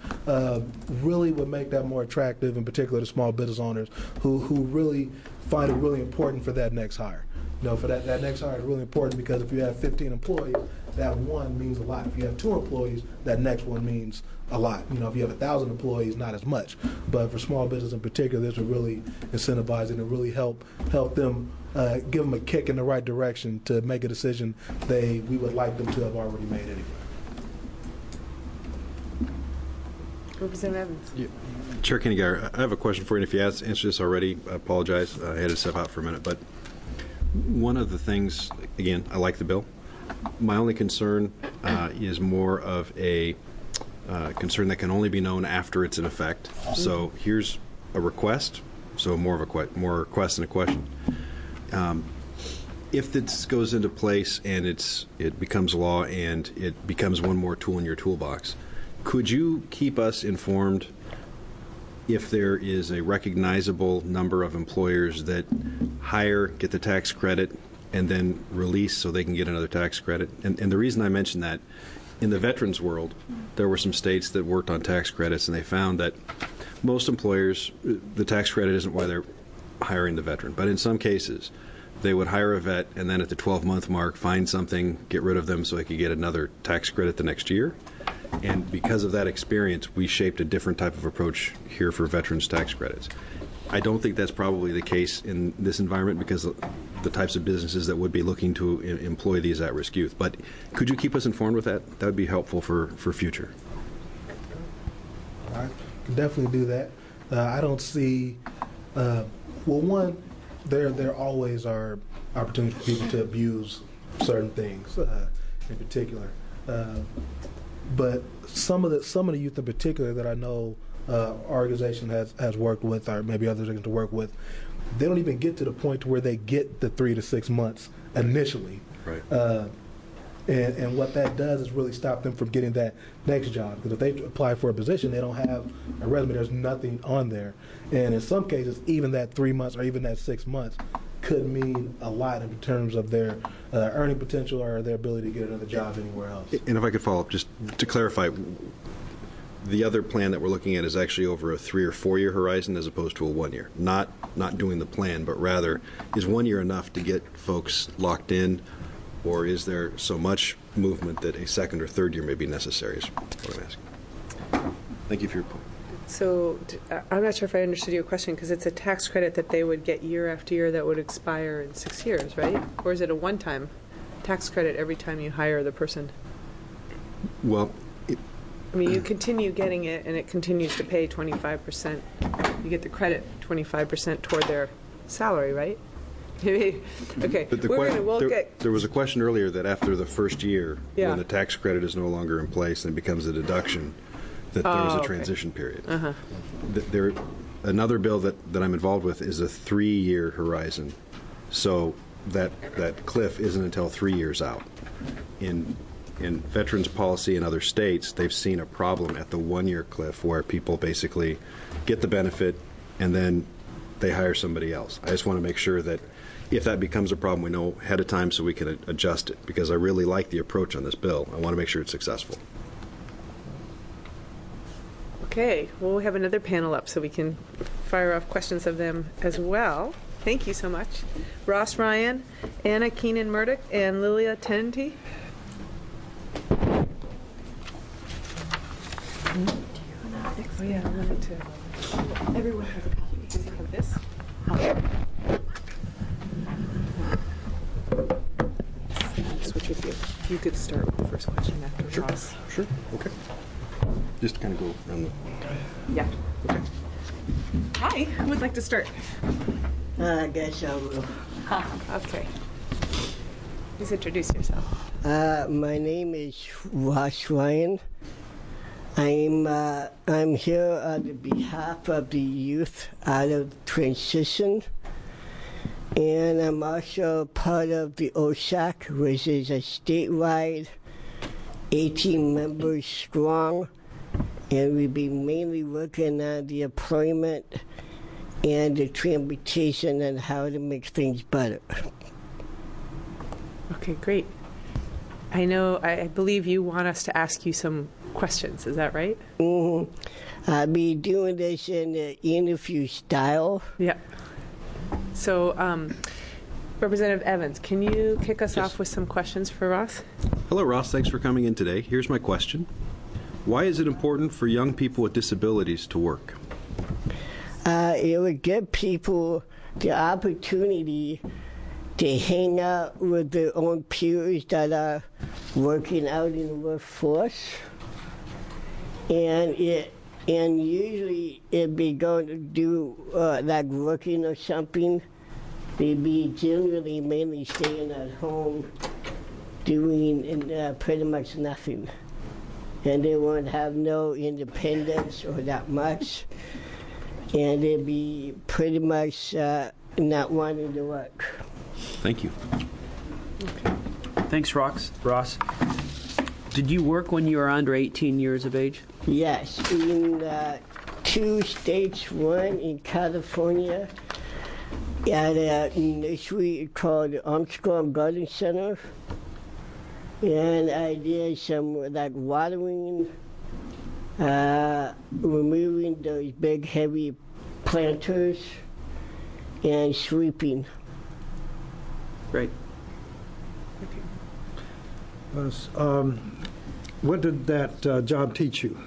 really would make that more attractive, in particular to small business owners who really find it really important for that next hire. For that next hire is really important, because if you have 15 employees, that one means a lot. If you have 2 employees, that next one means a lot. If you have 1,000 employees, not as much. But for small business in particular, this will really incentivize and really help them, give them a kick in the right direction to make a decision we would like them to have already made anyway. Representative Evans. Yeah. Chair Kenny-Guyer, I have a question for you. And if you answered this already, I apologize. I had to step out for a minute. But one of the things, again, I like the bill. My only concern is more of a concern that can only be known after it's in effect. So here's a request. So more request than a question. If this goes into place and it becomes law and it becomes one more tool in your toolbox, could you keep us informed if there is a recognizable number of employers that hire, get the tax credit, and then release so they can get another tax credit? And the reason I mention that, in the veterans world, there were some states that worked on tax credits, and they found that most employers, the tax credit isn't why they're hiring the veteran. But in some cases, they would hire a vet and then at the 12-month mark find something, get rid of them so they could get another tax credit the next year. And because of that experience, we shaped a different type of approach here for veterans tax credits. I don't think that's probably the case in this environment because of the types of businesses that would be looking to employ these at-risk youth. But could you keep us informed with that? That would be helpful for future. I can definitely do that. I don't see, one, there always are opportunities for people to abuse certain things in particular. But some of the youth in particular that I know our organization has worked with, or maybe others are going to work with, they don't even get to the point to where they get the 3 to 6 months initially. Right. And what that does is really stop them from getting that next job. Because if they apply for a position, they don't have a resume, there's nothing on there. And in some cases, even that 3 months or even that 6 months could mean a lot in terms of their earning potential or their ability to get another job anywhere else. And if I could follow up, just to clarify, the other plan that we're looking at is actually over a 3 or 4 year horizon as opposed to a 1 year. Not doing the plan, but rather, is 1 year enough to get folks locked in, or is there so much movement that a second or third year may be necessary, is what I'm asking. Thank you for your point. So I'm not sure if I understood your question, because it's a tax credit that they would get year after year that would expire in 6 years, right? Or is it a one-time tax credit every time you hire the person? Well, I mean, you continue getting it, and it continues to pay 25%. You get the credit 25% toward their salary, right? Okay. But there was a question earlier that after the first year, when the tax credit is no longer in place and becomes a deduction, that there was a transition period. Another bill that I'm involved with is a 3 year horizon, so that cliff isn't until 3 years out. In veterans policy in other states, they've seen a problem at the 1 year cliff where people basically get the benefit and then they hire somebody else. I just want to make sure that if that becomes a problem, we know ahead of time so we can adjust it, because I really like the approach on this bill. I want to make sure it's successful. Okay, well, we have another panel up, so we can fire off questions of them as well. Thank you so much. Ross Ryan, Anna Keenan-Murdoch, and Lilia Tenenty. Oh, yeah, I wanted to. Everyone has a copy. Does he have this? Switch with you. You could start with the first question after Ross. Sure. Okay. Just kind of go around the... Yeah. Okay. Hi. Who would like to start? I guess I will. Okay. Please introduce yourself. My name is Ross Ryan. I'm here on behalf of the youth out of transition, and I'm also part of the OSAC, which is a statewide 18 members strong, and we'll be mainly working on the employment and the transportation and how to make things better. Okay, great. I believe you want us to ask you some questions. Is that right? Mm-hmm. I'll be doing this in the interview style. Yeah. So Representative Evans, can you kick us off with some questions for Ross? Hello, Ross. Thanks for coming in today. Here's my question. Why is it important for young people with disabilities to work? It would give people the opportunity to hang out with their own peers that are working out in the workforce. And usually it'd be going to do like working or something. They'd be generally mainly staying at home doing pretty much nothing. And they won't have no independence or that much. And they'd be pretty much not wanting to work. Thank you. Thanks, Ross. Did you work when you were under 18 years of age? Yes, in 2 states, one in California at a nursery called Armstrong Garden Center. And I did some like watering, removing those big heavy planters, and sweeping. Great. What did that job teach you?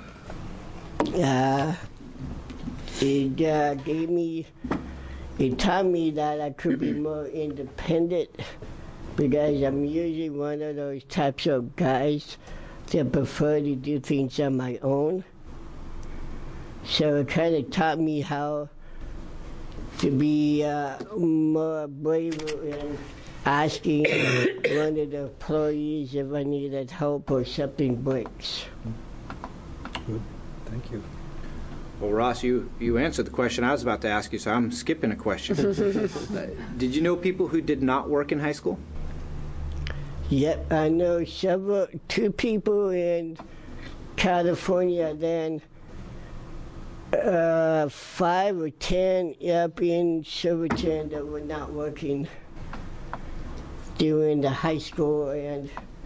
It taught me that I could be more independent, because I'm usually one of those types of guys that prefer to do things on my own. So it kind of taught me how to be more braver in asking one of the employees if I needed help or something breaks. Good. Thank you. Well, Ross, you answered the question I was about to ask you, so I'm skipping a question. Did you know people who did not work in high school? Yep, I know 2 people in California, then 5 or 10 up in Silverton that were not working during the high school, and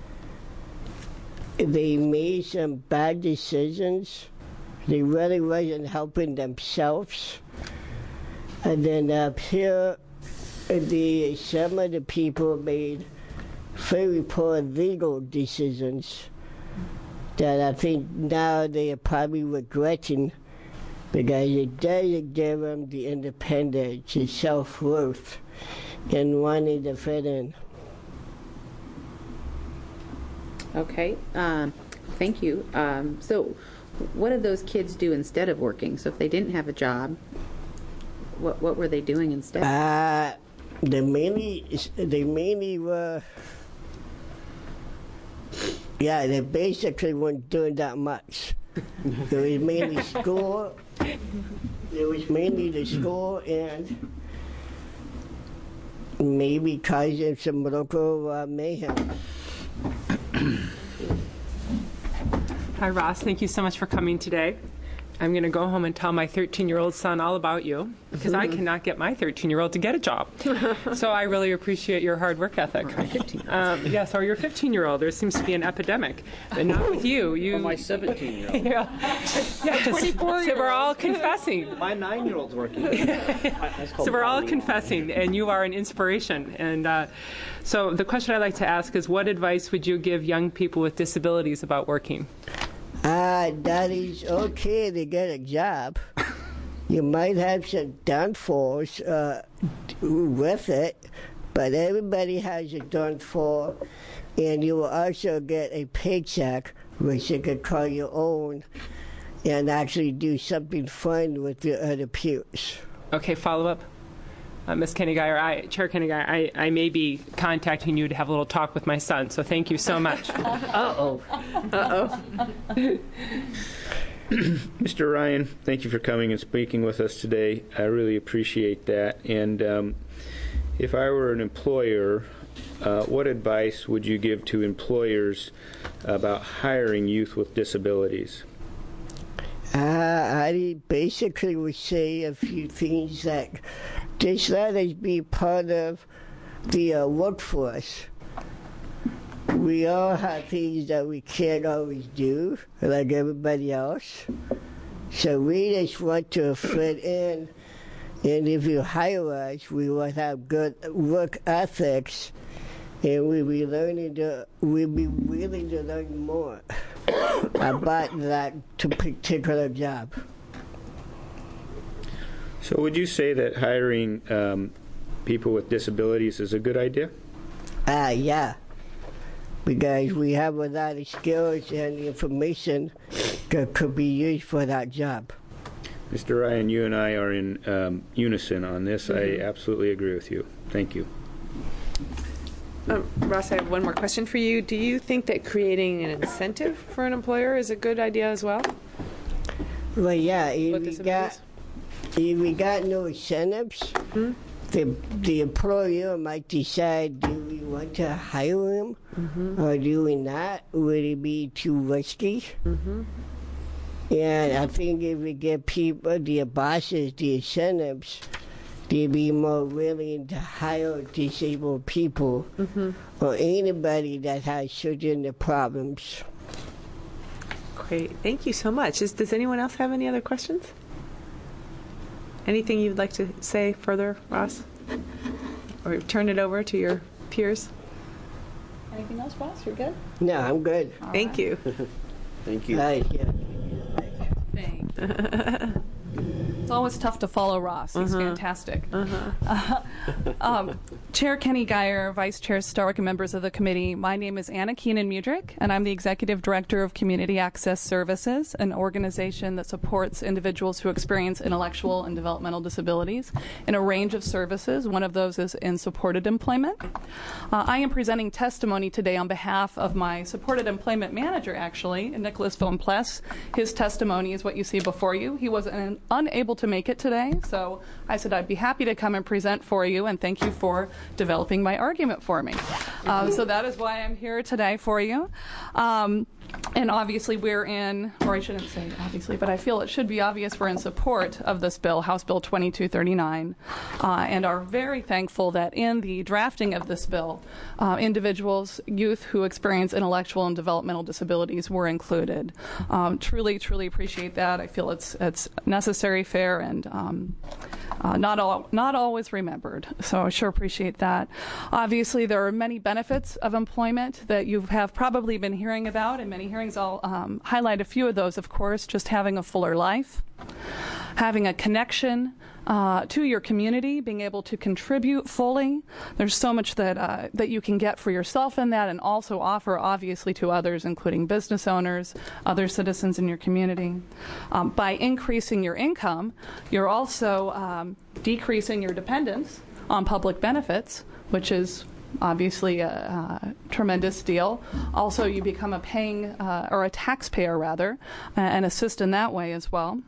they made some bad decisions. They really wasn't helping themselves. And then up here, some of the people made very poor legal decisions that I think now they are probably regretting, because it doesn't give them the independence and self-worth and wanting to fit in. Okay, thank you. So what did those kids do instead of working? So if they didn't have a job, what were they doing instead? They mainly were, they basically weren't doing that much. There was mainly school. There was mainly the school and maybe causing some local mayhem. Hi, Ross. Thank you so much for coming today. I'm going to go home and tell my 13-year-old son all about you, because I cannot get my 13-year-old to get a job. So I really appreciate your hard work ethic. Yes, or your 15-year-old. There seems to be an epidemic, but not with you. Or my 17-year-old. Yeah, so we're all confessing. My 9-year-old's working. So we're all confessing, and you are an inspiration. And so the question I'd like to ask is, what advice would you give young people with disabilities about working? That is okay to get a job. You might have some downfalls with it, but everybody has a downfall, and you will also get a paycheck, which you can call your own, and actually do something fun with your other peers. Okay, follow up. Ms. Kennegeyer, Chair Kennegeyer, I may be contacting you to have a little talk with my son, so thank you so much. Uh-oh. Mr. Ryan, thank you for coming and speaking with us today. I really appreciate that. And if I were an employer, what advice would you give to employers about hiring youth with disabilities? I basically would say a few things like, just let us be part of the workforce. We all have things that we can't always do, like everybody else. So we just want to fit in And if you hire us, we will have good work ethics, and we'll be willing to learn more about that particular job. So would you say that hiring people with disabilities is a good idea? Yeah. Because we have a lot of skills and information that could be used for that job. Mr. Ryan, you and I are in unison on this. I absolutely agree with you. Thank you. Ross, I have one more question for you. Do you think that creating an incentive for an employer is a good idea as well? Well, yeah. If we got no incentives, the employer might decide, do we want to hire him or do we not? Would it be too risky? And I think if we give people, the bosses, the incentives, they'd be more willing to hire disabled people or anybody that has certain problems. Great. Thank you so much. Does anyone else have any other questions? Anything you'd like to say further, Ross? Or turn it over to your peers? Anything else, Ross? You're good? No, I'm good. Thank you. Thank you. Yeah. Thank you. It's always tough to follow Ross. He's fantastic. Chair Kenny Geyer, Vice Chair Stark, and members of the committee, my name is Anna Keenan-Mudrick, and I'm the Executive Director of Community Access Services, an organization that supports individuals who experience intellectual and developmental disabilities in a range of services. One of those is in supported employment. I am presenting testimony today on behalf of my supported employment manager, actually, Nicholas Von Pless. His testimony is what you see before you. He was unable to make it today, so I said I'd be happy to come and present for you, and thank you for developing my argument for me. So that is why I'm here today for you. And obviously we're in, or I shouldn't say obviously, but I feel it should be obvious we're in support of this bill, House Bill 2239, and are very thankful that in the drafting of this bill, individuals, youth who experience intellectual and developmental disabilities were included. Truly, truly appreciate that. I feel it's necessary, fair, and not always remembered. So I sure appreciate that. Obviously, there are many benefits of employment that you have probably been hearing about in many hearings. I'll highlight a few of those, of course, just having a fuller life, having a connection to your community, being able to contribute fully. There's so much that you can get for yourself in that, and also offer, obviously, to others, including business owners, other citizens in your community. By increasing your income, you're also decreasing your dependence on public benefits, which is obviously a tremendous deal. Also, you become a paying, or a taxpayer rather, and assist in that way as well.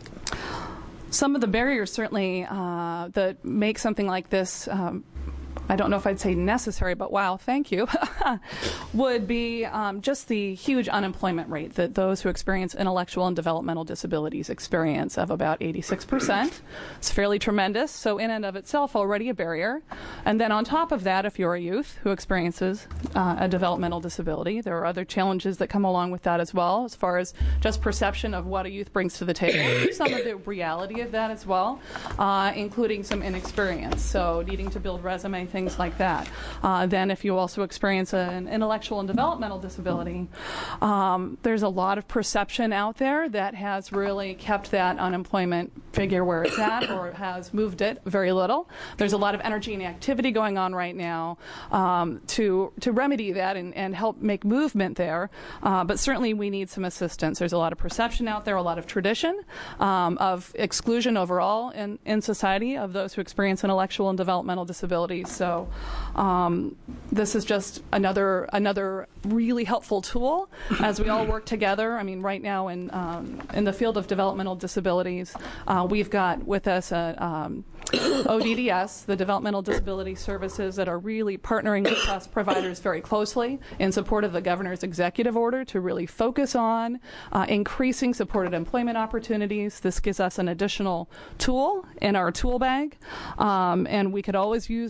Some of the barriers certainly that make something like this, I don't know if I'd say necessary, but wow, thank you, would be just the huge unemployment rate that those who experience intellectual and developmental disabilities experience, of about 86%. It's fairly tremendous, so in and of itself already a barrier. And then on top of that, if you're a youth who experiences a developmental disability, there are other challenges that come along with that as well, as far as just perception of what a youth brings to the table, some of the reality of that as well, including some inexperience, so needing to build resume, things like that. Then if you also experience an intellectual and developmental disability, there's a lot of perception out there that has really kept that unemployment figure where it's at, or has moved it very little. There's a lot of energy and activity going on right now to remedy that and help make movement there, but certainly we need some assistance. There's a lot of perception out there, a lot of tradition of exclusion overall in society of those who experience intellectual and developmental disabilities. So this is just another really helpful tool as we all work together. I mean, right now in the field of developmental disabilities, we've got with us ODDS, the Developmental Disability Services, that are really partnering with us providers very closely in support of the governor's executive order to really focus on increasing supported employment opportunities. This gives us an additional tool in our tool bag, and we could always use more of those.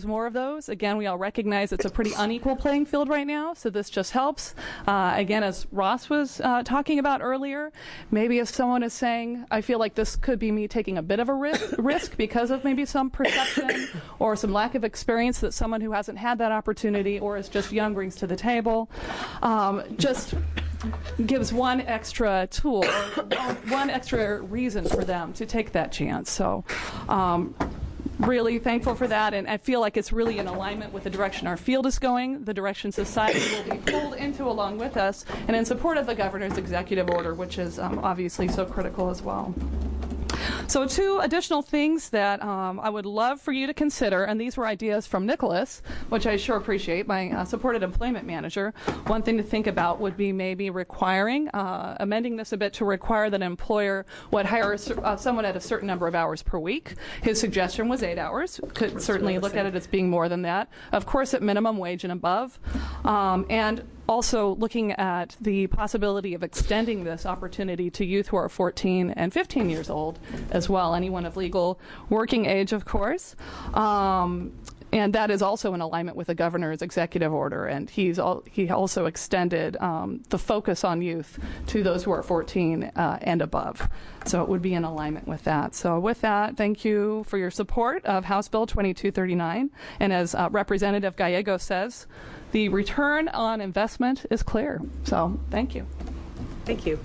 those. Again, we all recognize it's a pretty unequal playing field right now, so this just helps. Again, as Ross was talking about earlier, maybe if someone is saying, I feel like this could be me taking a bit of a risk because of maybe some perception or some lack of experience that someone who hasn't had that opportunity or is just young brings to the table, just gives one extra tool or one extra reason for them to take that chance. So really thankful for that, and I feel like it's really in alignment with the direction our field is going, the direction society will be pulled into along with us, and in support of the governor's executive order, which is obviously so critical as well. So 2 additional things that I would love for you to consider, and these were ideas from Nicholas, which I sure appreciate, my supported employment manager. One thing to think about would be maybe requiring, amending this a bit to require that an employer would hire someone at a certain number of hours per week. His suggestion was 8 hours. Could certainly look at it as being more than that. Of course, at minimum wage and above. And also looking at the possibility of extending this opportunity to youth who are 14 and 15 years old as well, anyone of legal working age, of course. And that is also in alignment with the governor's executive order, and he also extended the focus on youth to those who are 14 and above. So it would be in alignment with that. So with that, thank you for your support of House Bill 2239. And as Representative Gallego says, the return on investment is clear. So thank you. Thank you.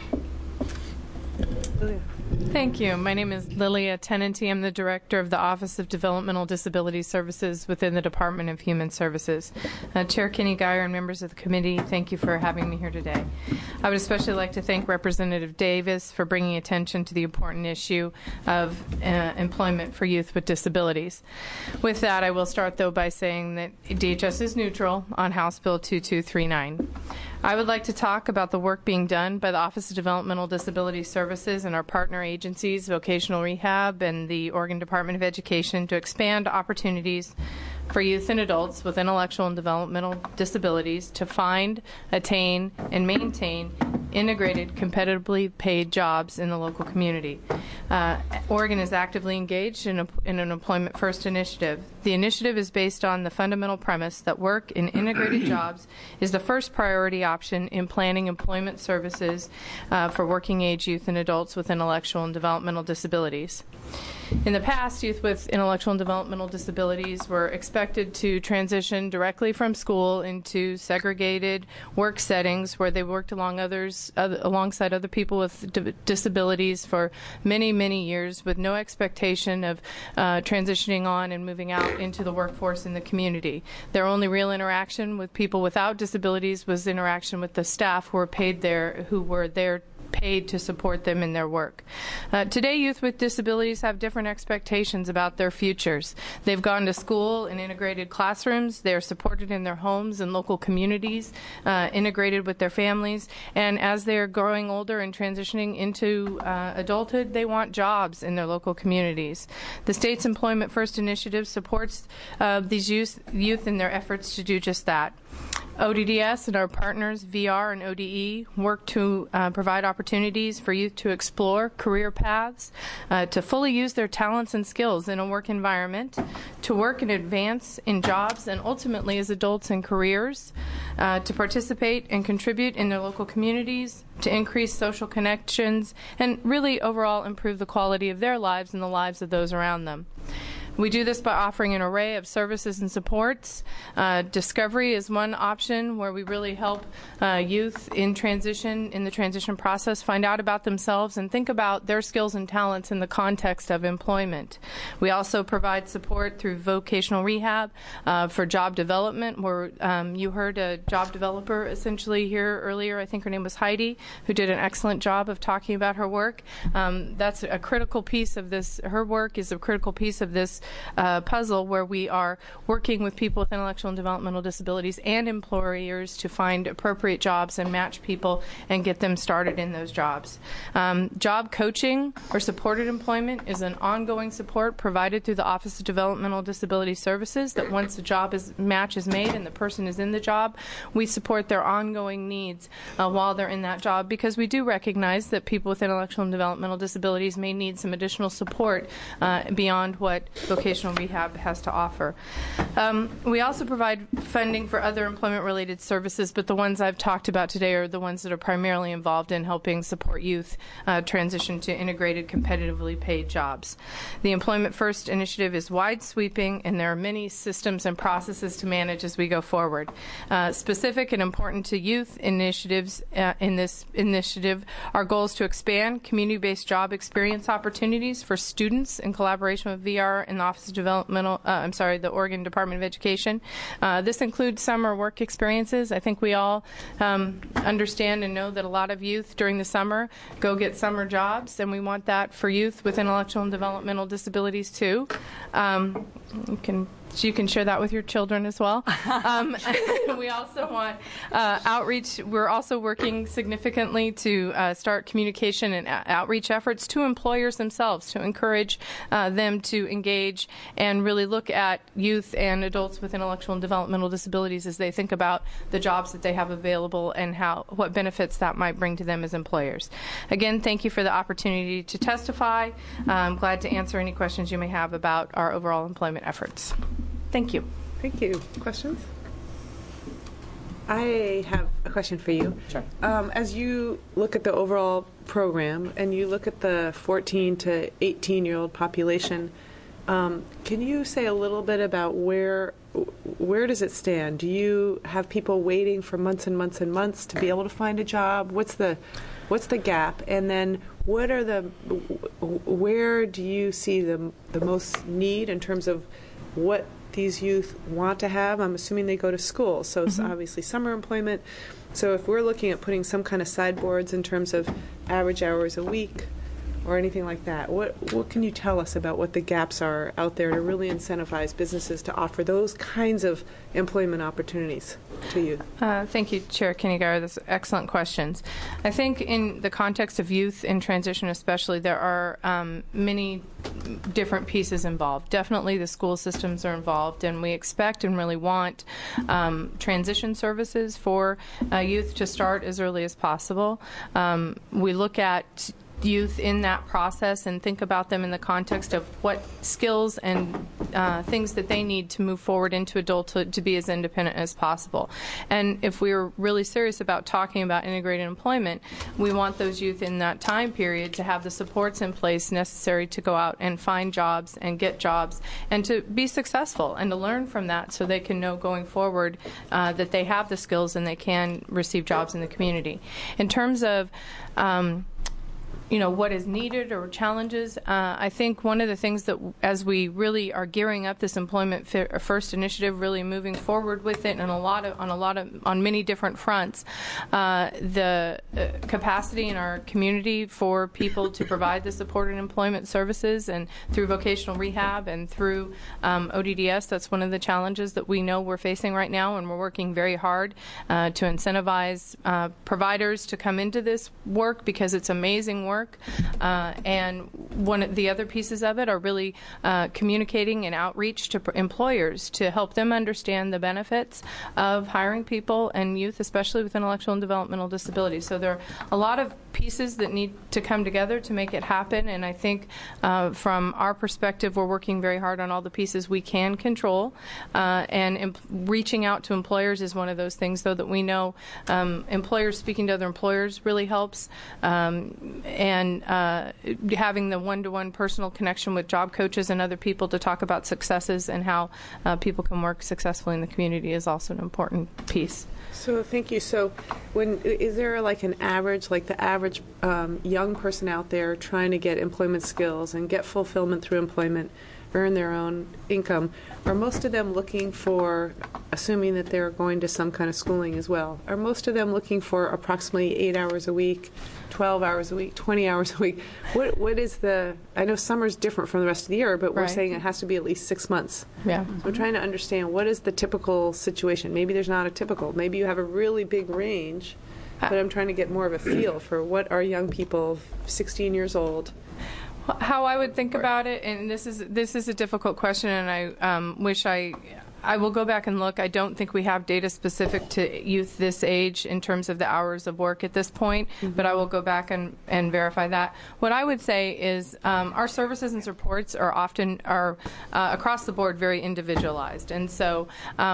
Lilia. Thank you. My name is Lilia Tenenty. I'm the Director of the Office of Developmental Disability Services within the Department of Human Services. Chair Kenny Geyer and members of the committee, thank you for having me here today. I would especially like to thank Representative Davis for bringing attention to the important issue of employment for youth with disabilities. With that, I will start, though, by saying that DHS is neutral on House Bill 2239. I would like to talk about the work being done by the Office of Developmental Disability Services and our partner agencies, Vocational Rehab and the Oregon Department of Education, to expand opportunities for youth and adults with intellectual and developmental disabilities to find, attain, and maintain integrated, competitively paid jobs in the local community. Oregon is actively engaged in an Employment First initiative. The initiative is based on the fundamental premise that work in integrated jobs is the first priority option in planning employment services for working age youth and adults with intellectual and developmental disabilities. In the past, youth with intellectual and developmental disabilities were expected to transition directly from school into segregated work settings where they worked alongside other people with disabilities for many, many years with no expectation of transitioning on and moving out into the workforce in the community. Their only real interaction with people without disabilities was interaction with the staff who were there paid to support them in their work. Today, youth with disabilities have different expectations about their futures. They've gone to school in integrated classrooms. They're supported in their homes and local communities, integrated with their families. And as they're growing older and transitioning into adulthood, they want jobs in their local communities. The state's Employment First initiative supports these youth in their efforts to do just that. ODDS and our partners, VR and ODE, work to provide opportunities for youth to explore career paths, to fully use their talents and skills in a work environment, to work and advance in jobs and ultimately as adults in careers, to participate and contribute in their local communities, to increase social connections, and really overall improve the quality of their lives and the lives of those around them. We do this by offering an array of services and supports. Discovery is one option where we really help youth in the transition process, find out about themselves and think about their skills and talents in the context of employment. We also provide support through vocational rehab for job development, where you heard a job developer essentially here earlier. I think her name was Heidi, who did an excellent job of talking about her work. That's a critical piece of this. Her work is a critical piece of this puzzle, where we are working with people with intellectual and developmental disabilities and employers to find appropriate jobs and match people and get them started in those jobs. Job coaching or supported employment is an ongoing support provided through the Office of Developmental Disability Services, that once a match is made and the person is in the job, we support their ongoing needs while they're in that job, because we do recognize that people with intellectual and developmental disabilities may need some additional support beyond what vocational rehab has to offer. We also provide funding for other employment-related services, but the ones I've talked about today are the ones that are primarily involved in helping support youth transition to integrated, competitively paid jobs. The Employment First initiative is wide-sweeping, and there are many systems and processes to manage as we go forward. Specific and important to youth initiatives in this initiative are goals to expand community-based job experience opportunities for students in collaboration with VR and the Office of the Oregon Department of Education. This includes summer work experiences. I think we all understand and know that a lot of youth during the summer go get summer jobs, and we want that for youth with intellectual and developmental disabilities too. You can share that with your children as well. We also want outreach. We're also working significantly to start communication and outreach efforts to employers themselves to encourage them to engage and really look at youth and adults with intellectual and developmental disabilities as they think about the jobs that they have available and what benefits that might bring to them as employers. Again, thank you for the opportunity to testify. I'm glad to answer any questions you may have about our overall employment efforts. Thank you. Thank you. Questions? I have a question for you. Sure. As you look at the overall program and you look at the 14 to 18-year-old population, can you say a little bit about where does it stand? Do you have people waiting for months and months and months to be able to find a job? What's the gap? And then where do you see the most need in terms of what these youth want to have? I'm assuming they go to school, so it's obviously summer employment. So if we're looking at putting some kind of sideboards in terms of average hours a week or anything like that, what can you tell us about what the gaps are out there to really incentivize businesses to offer those kinds of employment opportunities to youth? Thank you, Chair Kenny-Geyer. Those are excellent questions. I think in the context of youth in transition especially, there are many different pieces involved. Definitely the school systems are involved, and we expect and really want transition services for youth to start as early as possible. We look at youth in that process and think about them in the context of what skills and things that they need to move forward into adulthood to be as independent as possible. And if we're really serious about talking about integrated employment, we want those youth in that time period to have the supports in place necessary to go out and find jobs and get jobs and to be successful and to learn from that so they can know going forward that they have the skills and they can receive jobs in the community. In terms of what is needed or challenges. I think one of the things that as we really are gearing up this Employment First initiative, really moving forward with it and on many different fronts, the capacity in our community for people to provide the supported employment services and through vocational rehab and through ODDS, that's one of the challenges that we know we're facing right now, and we're working very hard to incentivize providers to come into this work because it's amazing work. And one of the other pieces of it are really communicating and outreach to employers to help them understand the benefits of hiring people and youth, especially with intellectual and developmental disabilities. So there are a lot of pieces that need to come together to make it happen, and I think from our perspective, we're working very hard on all the pieces we can control, and reaching out to employers is one of those things, though, that we know employers speaking to other employers really helps, and having the one-to-one personal connection with job coaches and other people to talk about successes and how people can work successfully in the community is also an important piece. So thank you. So is there like an average, like the average young person out there trying to get employment skills and get fulfillment through employment, earn their own income, are most of them looking for, assuming that they're going to some kind of schooling as well, are most of them looking for approximately 8 hours a week, 12 hours a week, 20 hours a week? What is I know summer's different from the rest of the year, but we're saying it has to be at least 6 months. Yeah. So we're trying to understand what is the typical situation. Maybe there's not a typical. Maybe you have a really big range, but I'm trying to get more of a feel for what are young people, 16 years old. How I would think about it, and this is a difficult question, and I wish I I will go back and look. I don't think we have data specific to youth this age in terms of the hours of work at this point, but I will go back and verify that. What I would say is our services and supports are often across the board very individualized, and so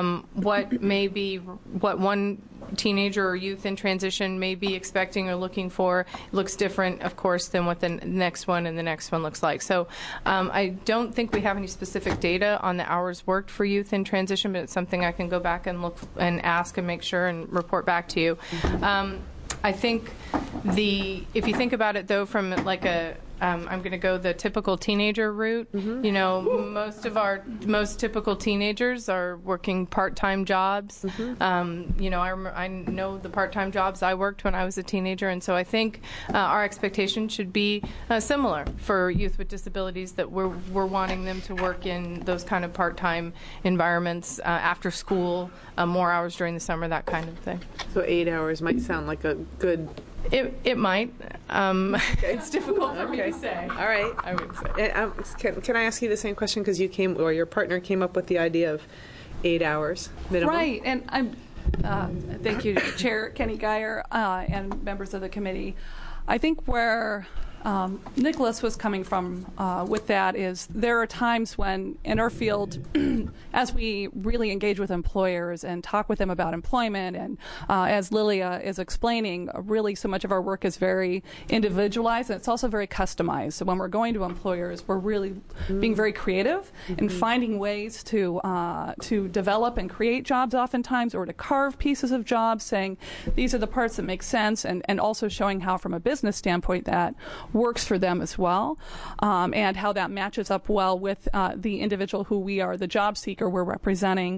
what one teenager or youth in transition may be expecting or looking for looks different, of course, than what the next one and the next one looks like. So I don't think we have any specific data on the hours worked for youth in transition, but it's something I can go back and look and ask and make sure and report back to you. I think if you think about it, though, from like I'm going to go the typical teenager route. You know, most typical teenagers are working part-time jobs. You know, I know the part-time jobs I worked when I was a teenager, and so I think our expectation should be similar for youth with disabilities, that we're wanting them to work in those kind of part-time environments after school, more hours during the summer, that kind of thing. So 8 hours might sound like a good... It might. It's difficult for me to say. All right. I would say. Can I ask you the same question, because your partner came up with the idea of 8 hours minimum? Right, and I'm. Thank you, Chair Kenny Geyer, and members of the committee. I think where Nicholas was coming from with that is there are times when in our field, as we really engage with employers and talk with them about employment, and as Lilia is explaining, really so much of our work is very individualized, and it's also very customized. So when we're going to employers, we're really being very creative and finding ways to develop and create jobs oftentimes, or to carve pieces of jobs, saying these are the parts that make sense, and also showing how from a business standpoint that works for them as well, and how that matches up well with the individual who we are, the job seeker we're representing.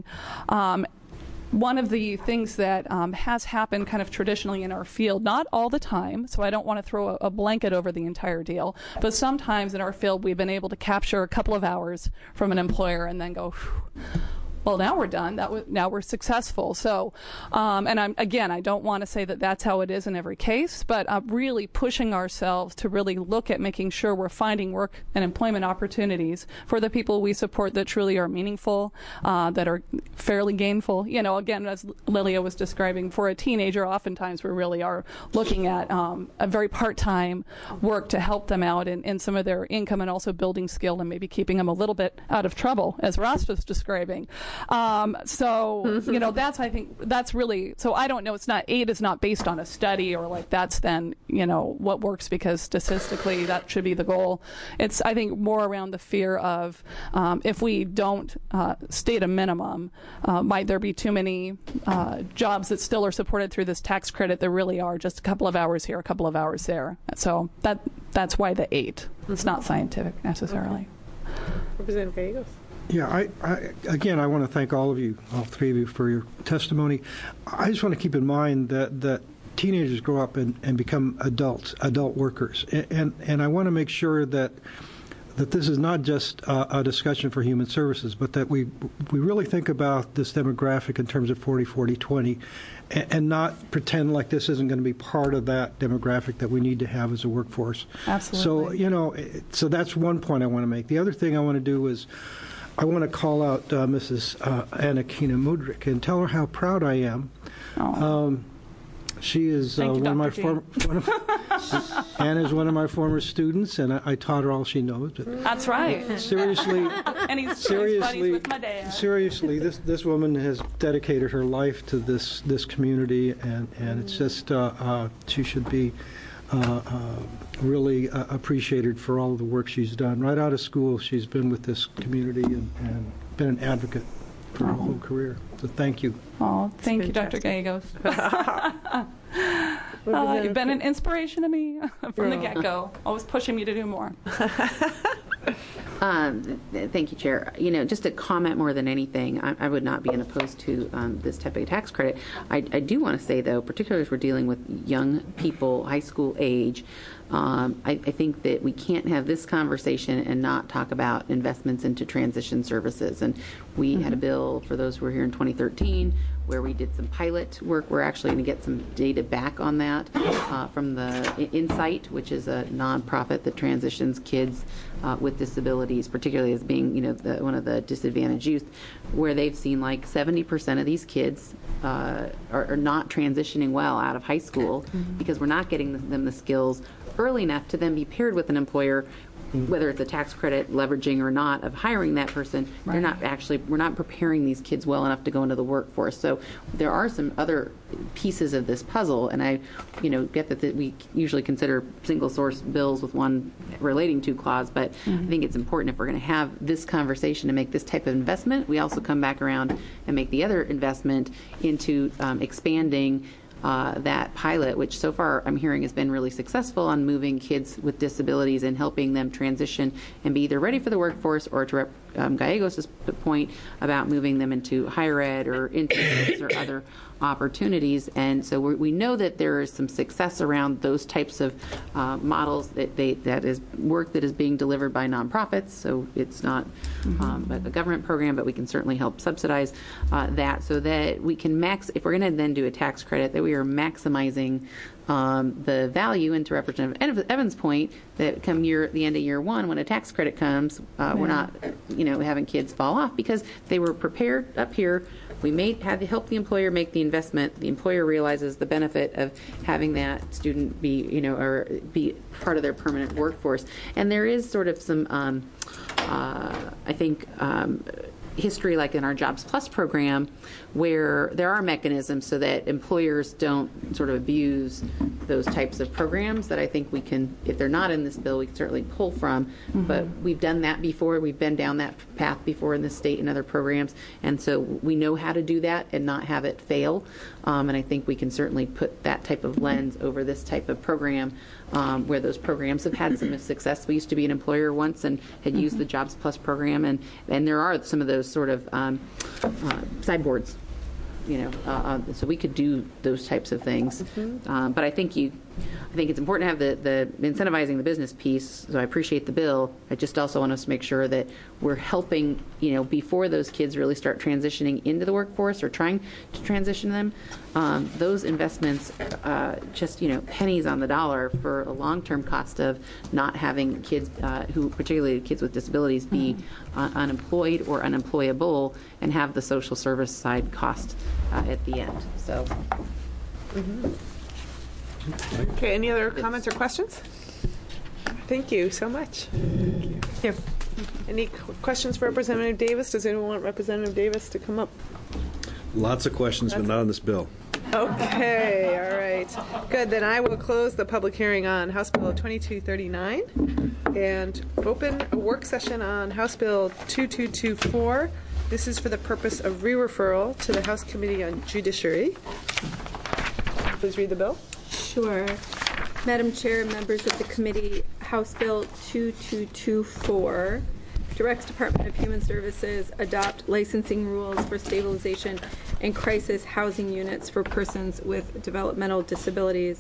One of the things that has happened kind of traditionally in our field, not all the time, so I don't want to throw a blanket over the entire deal, but sometimes in our field we've been able to capture a couple of hours from an employer and then go, well, now we're done. Now we're successful. So, and I don't want to say that that's how it is in every case, but really pushing ourselves to really look at making sure we're finding work and employment opportunities for the people we support that truly are meaningful, that are fairly gainful. You know, again, as Lilia was describing, for a teenager, oftentimes we really are looking at a very part-time work to help them out in some of their income, and also building skill and maybe keeping them a little bit out of trouble, as Ross was describing. You know, I think that's really, so I don't know, 8 is not based on a study or like that's then, you know, what works, because statistically that should be the goal. It's, I think, more around the fear of if we don't state a minimum, might there be too many jobs that still are supported through this tax credit that really are just a couple of hours here, a couple of hours there. So that's why the 8. It's not scientific necessarily. Representative Gallegos. Yeah, I want to thank all three of you, for your testimony. I just want to keep in mind that teenagers grow up and become adult workers, and I want to make sure that this is not just a discussion for human services, but that we really think about this demographic in terms of 40-40-20, and not pretend like this isn't going to be part of that demographic that we need to have as a workforce. Absolutely. So, so that's one point I want to make. The other thing I want to do is I want to call out Mrs. Anna Keenan Mudrick and tell her how proud I am. She is one of my Anna is one of my former students, and I taught her all she knows. That's right. Seriously, and he's buddies with my dad. Seriously, this woman has dedicated her life to this community, and it's just she should be really appreciated for all of the work she's done. Right out of school, she's been with this community and been an advocate for her whole career. So thank you. Oh, thank you, Dr. Gallegos. You've been an inspiration to me from the get-go, always pushing me to do more. Thank you, Chair. You know, just a comment more than anything, I would not be opposed to this type of tax credit. I do want to say, though, particularly as we're dealing with young people, high school age, I think that we can't have this conversation and not talk about investments into transition services. And we had a bill, for those who were here in 2013, where we did some pilot work. We're actually going to get some data back on that from the Insight, which is a nonprofit that transitions kids with disabilities, particularly as being, one of the disadvantaged youth, where they've seen like 70% of these kids are not transitioning well out of high school because we're not getting them the skills early enough to then be paired with an employer, whether it's a tax credit leveraging or not of hiring that person. They're not actually, we're not preparing these kids well enough to go into the workforce. So there are some other pieces of this puzzle, and I get that we usually consider single source bills with one relating to clause, but I think it's important if we're going to have this conversation to make this type of investment, we also come back around and make the other investment into expanding that pilot, which so far I'm hearing has been really successful on moving kids with disabilities and helping them transition and be either ready for the workforce or, to Gallegos' point, about moving them into higher ed or internships or other opportunities. And so we know that there is some success around those types of models that is work that is being delivered by nonprofits. So it's not a government program, but we can certainly help subsidize that, so that we can if we're going to then do a tax credit, that we are maximizing the value. And to Representative Evans' point, that come the end of year one, when a tax credit comes, we're not having kids fall off because they were prepared up here. We had to help the employer make the investment. The employer realizes the benefit of having that student be, or be part of their permanent workforce. And there is sort of some, I think, history, like in our Jobs Plus program, where there are mechanisms so that employers don't sort of abuse those types of programs that I think we can, if they're not in this bill, we can certainly pull from. But we've done that before. We've been down that path before in the state and other programs. And so we know how to do that and not have it fail. And I think we can certainly put that type of lens over this type of program, where those programs have had some success. We used to be an employer once and had used the Jobs Plus program, and there are some of those sort of sideboards, so we could do those types of things. But I think it's important to have the incentivizing the business piece. So I appreciate the bill. I just also want us to make sure that we're helping, before those kids really start transitioning into the workforce or trying to transition them. Those investments, just pennies on the dollar for a long-term cost of not having kids, particularly kids with disabilities, be unemployed or unemployable, and have the social service side cost at the end. So. Okay, any other comments or questions? Thank you so much. Thank you. Any questions for Representative Davis? Does anyone want Representative Davis to come up? Lots of questions, but not on this bill. Okay, all right. Good, then I will close the public hearing on House Bill 2239 and open a work session on House Bill 2224. This is for the purpose of re-referral to the House Committee on Judiciary. Please read the bill. Sure. Madam Chair, members of the committee, House Bill 2224 directs Department of Human Services adopt licensing rules for stabilization and crisis housing units for persons with developmental disabilities.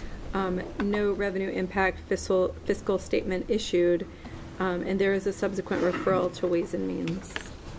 No revenue impact fiscal statement issued, and there is a subsequent referral to Ways and Means.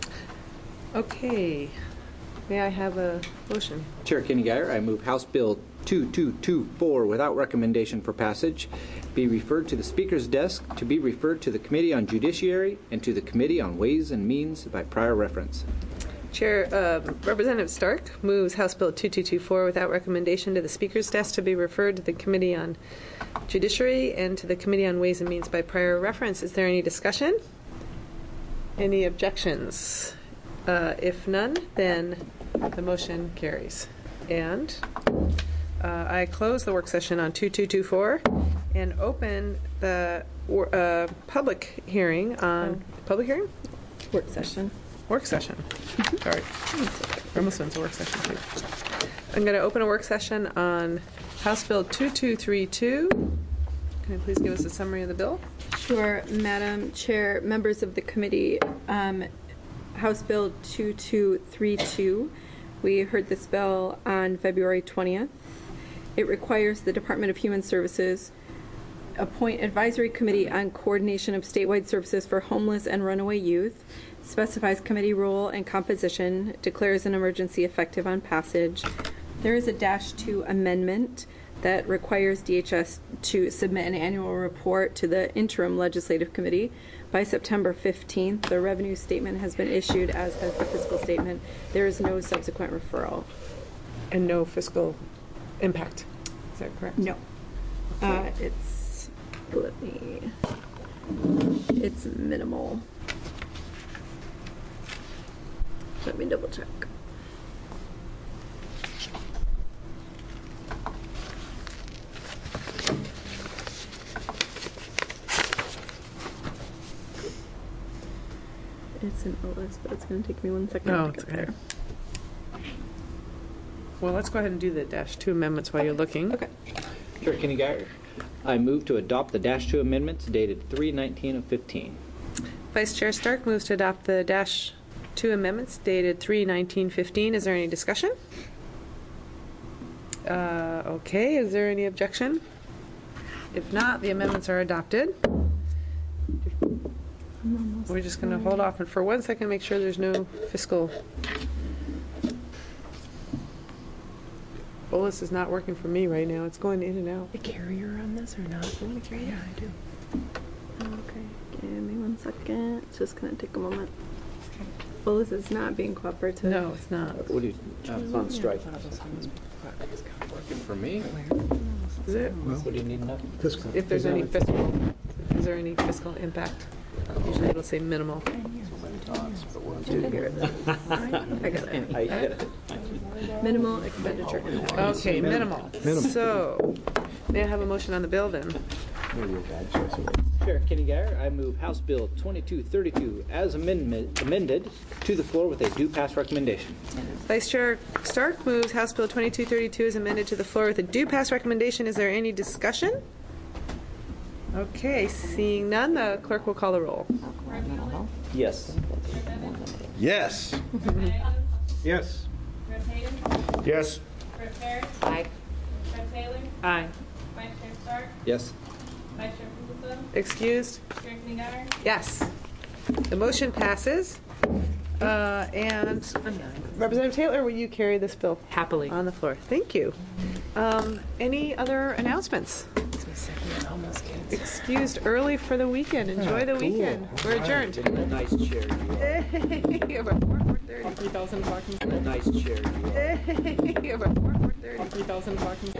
Okay. May I have a motion? Chair Kenny Guyer, I move House Bill 2224 without recommendation for passage be referred to the Speaker's desk, to be referred to the Committee on Judiciary and to the Committee on Ways and Means by prior reference. Chair Representative Stark moves House Bill 2224 without recommendation to the Speaker's desk to be referred to the Committee on Judiciary and to the Committee on Ways and Means by prior reference. Is there any discussion? Any objections? If none, then the motion carries. And I close the work session on 2224 and open the public hearing on public hearing? Work session. Work session. Sorry. Almost went to work session too. I'm going to open a work session on House Bill 2232. Can you please give us a summary of the bill? Sure, Madam Chair, members of the committee. House Bill 2232. We heard this bill on February 20th. It requires the Department of Human Services appoint advisory committee on coordination of statewide services for homeless and runaway youth, specifies committee role and composition, declares an emergency effective on passage. There is a -2 amendment that requires DHS to submit an annual report to the interim legislative committee by September 15th. The revenue statement has been issued, as has the fiscal statement. There is no subsequent referral. And no fiscal impact. Is that correct? No. It's minimal. Let me double check. It's an OS, but it's going to take me 1 second to get there. Well, let's go ahead and do the -2 amendments while you're looking. Okay. Chair Kenny Guyer, I move to adopt the -2 amendments dated 3/19/15. Vice Chair Stark moves to adopt the -2 amendments dated 3/19/15. Is there any discussion? Okay, is there any objection? If not, the amendments are adopted. We're just going to hold off and for 1 second make sure there's no fiscal. Bolus is not working for me right now. It's going in and out. A carrier on this or not? You want a carrier? Yeah, I do. Okay, give me 1 second. It's just going to take a moment. Bolus is not being cooperative. No, it's not. What do you, it's on strike. Working for me? Is it? What do you need now? If there's any fiscal, is there any fiscal impact? Usually it'll say minimal. I got it. Minimal expenditure impact. Okay, minimal. So, may I have a motion on the bill then? Chair Kenny Guyer, I move House Bill 2232 as amended to the floor with a due pass recommendation. Vice Chair Stark moves House Bill 2232 as amended to the floor with a due pass recommendation. Is there any discussion? Okay, seeing none, the clerk will call the roll. Yes. Yes. Yes. Yes. Aye. Aye. Vice Chair Stark? Yes. Vice Chair Puglisi? Excused? Chair Kenny-Guyer? Yes. The motion passes. And Representative Taylor, will you carry this bill? Happily. On the floor. Thank you. Any other announcements? Excused early for the weekend. Enjoy the weekend. We're adjourned. Nice chair. About 4:30. 3,000 parking. Nice chair. About 4:30. 3,000 parking.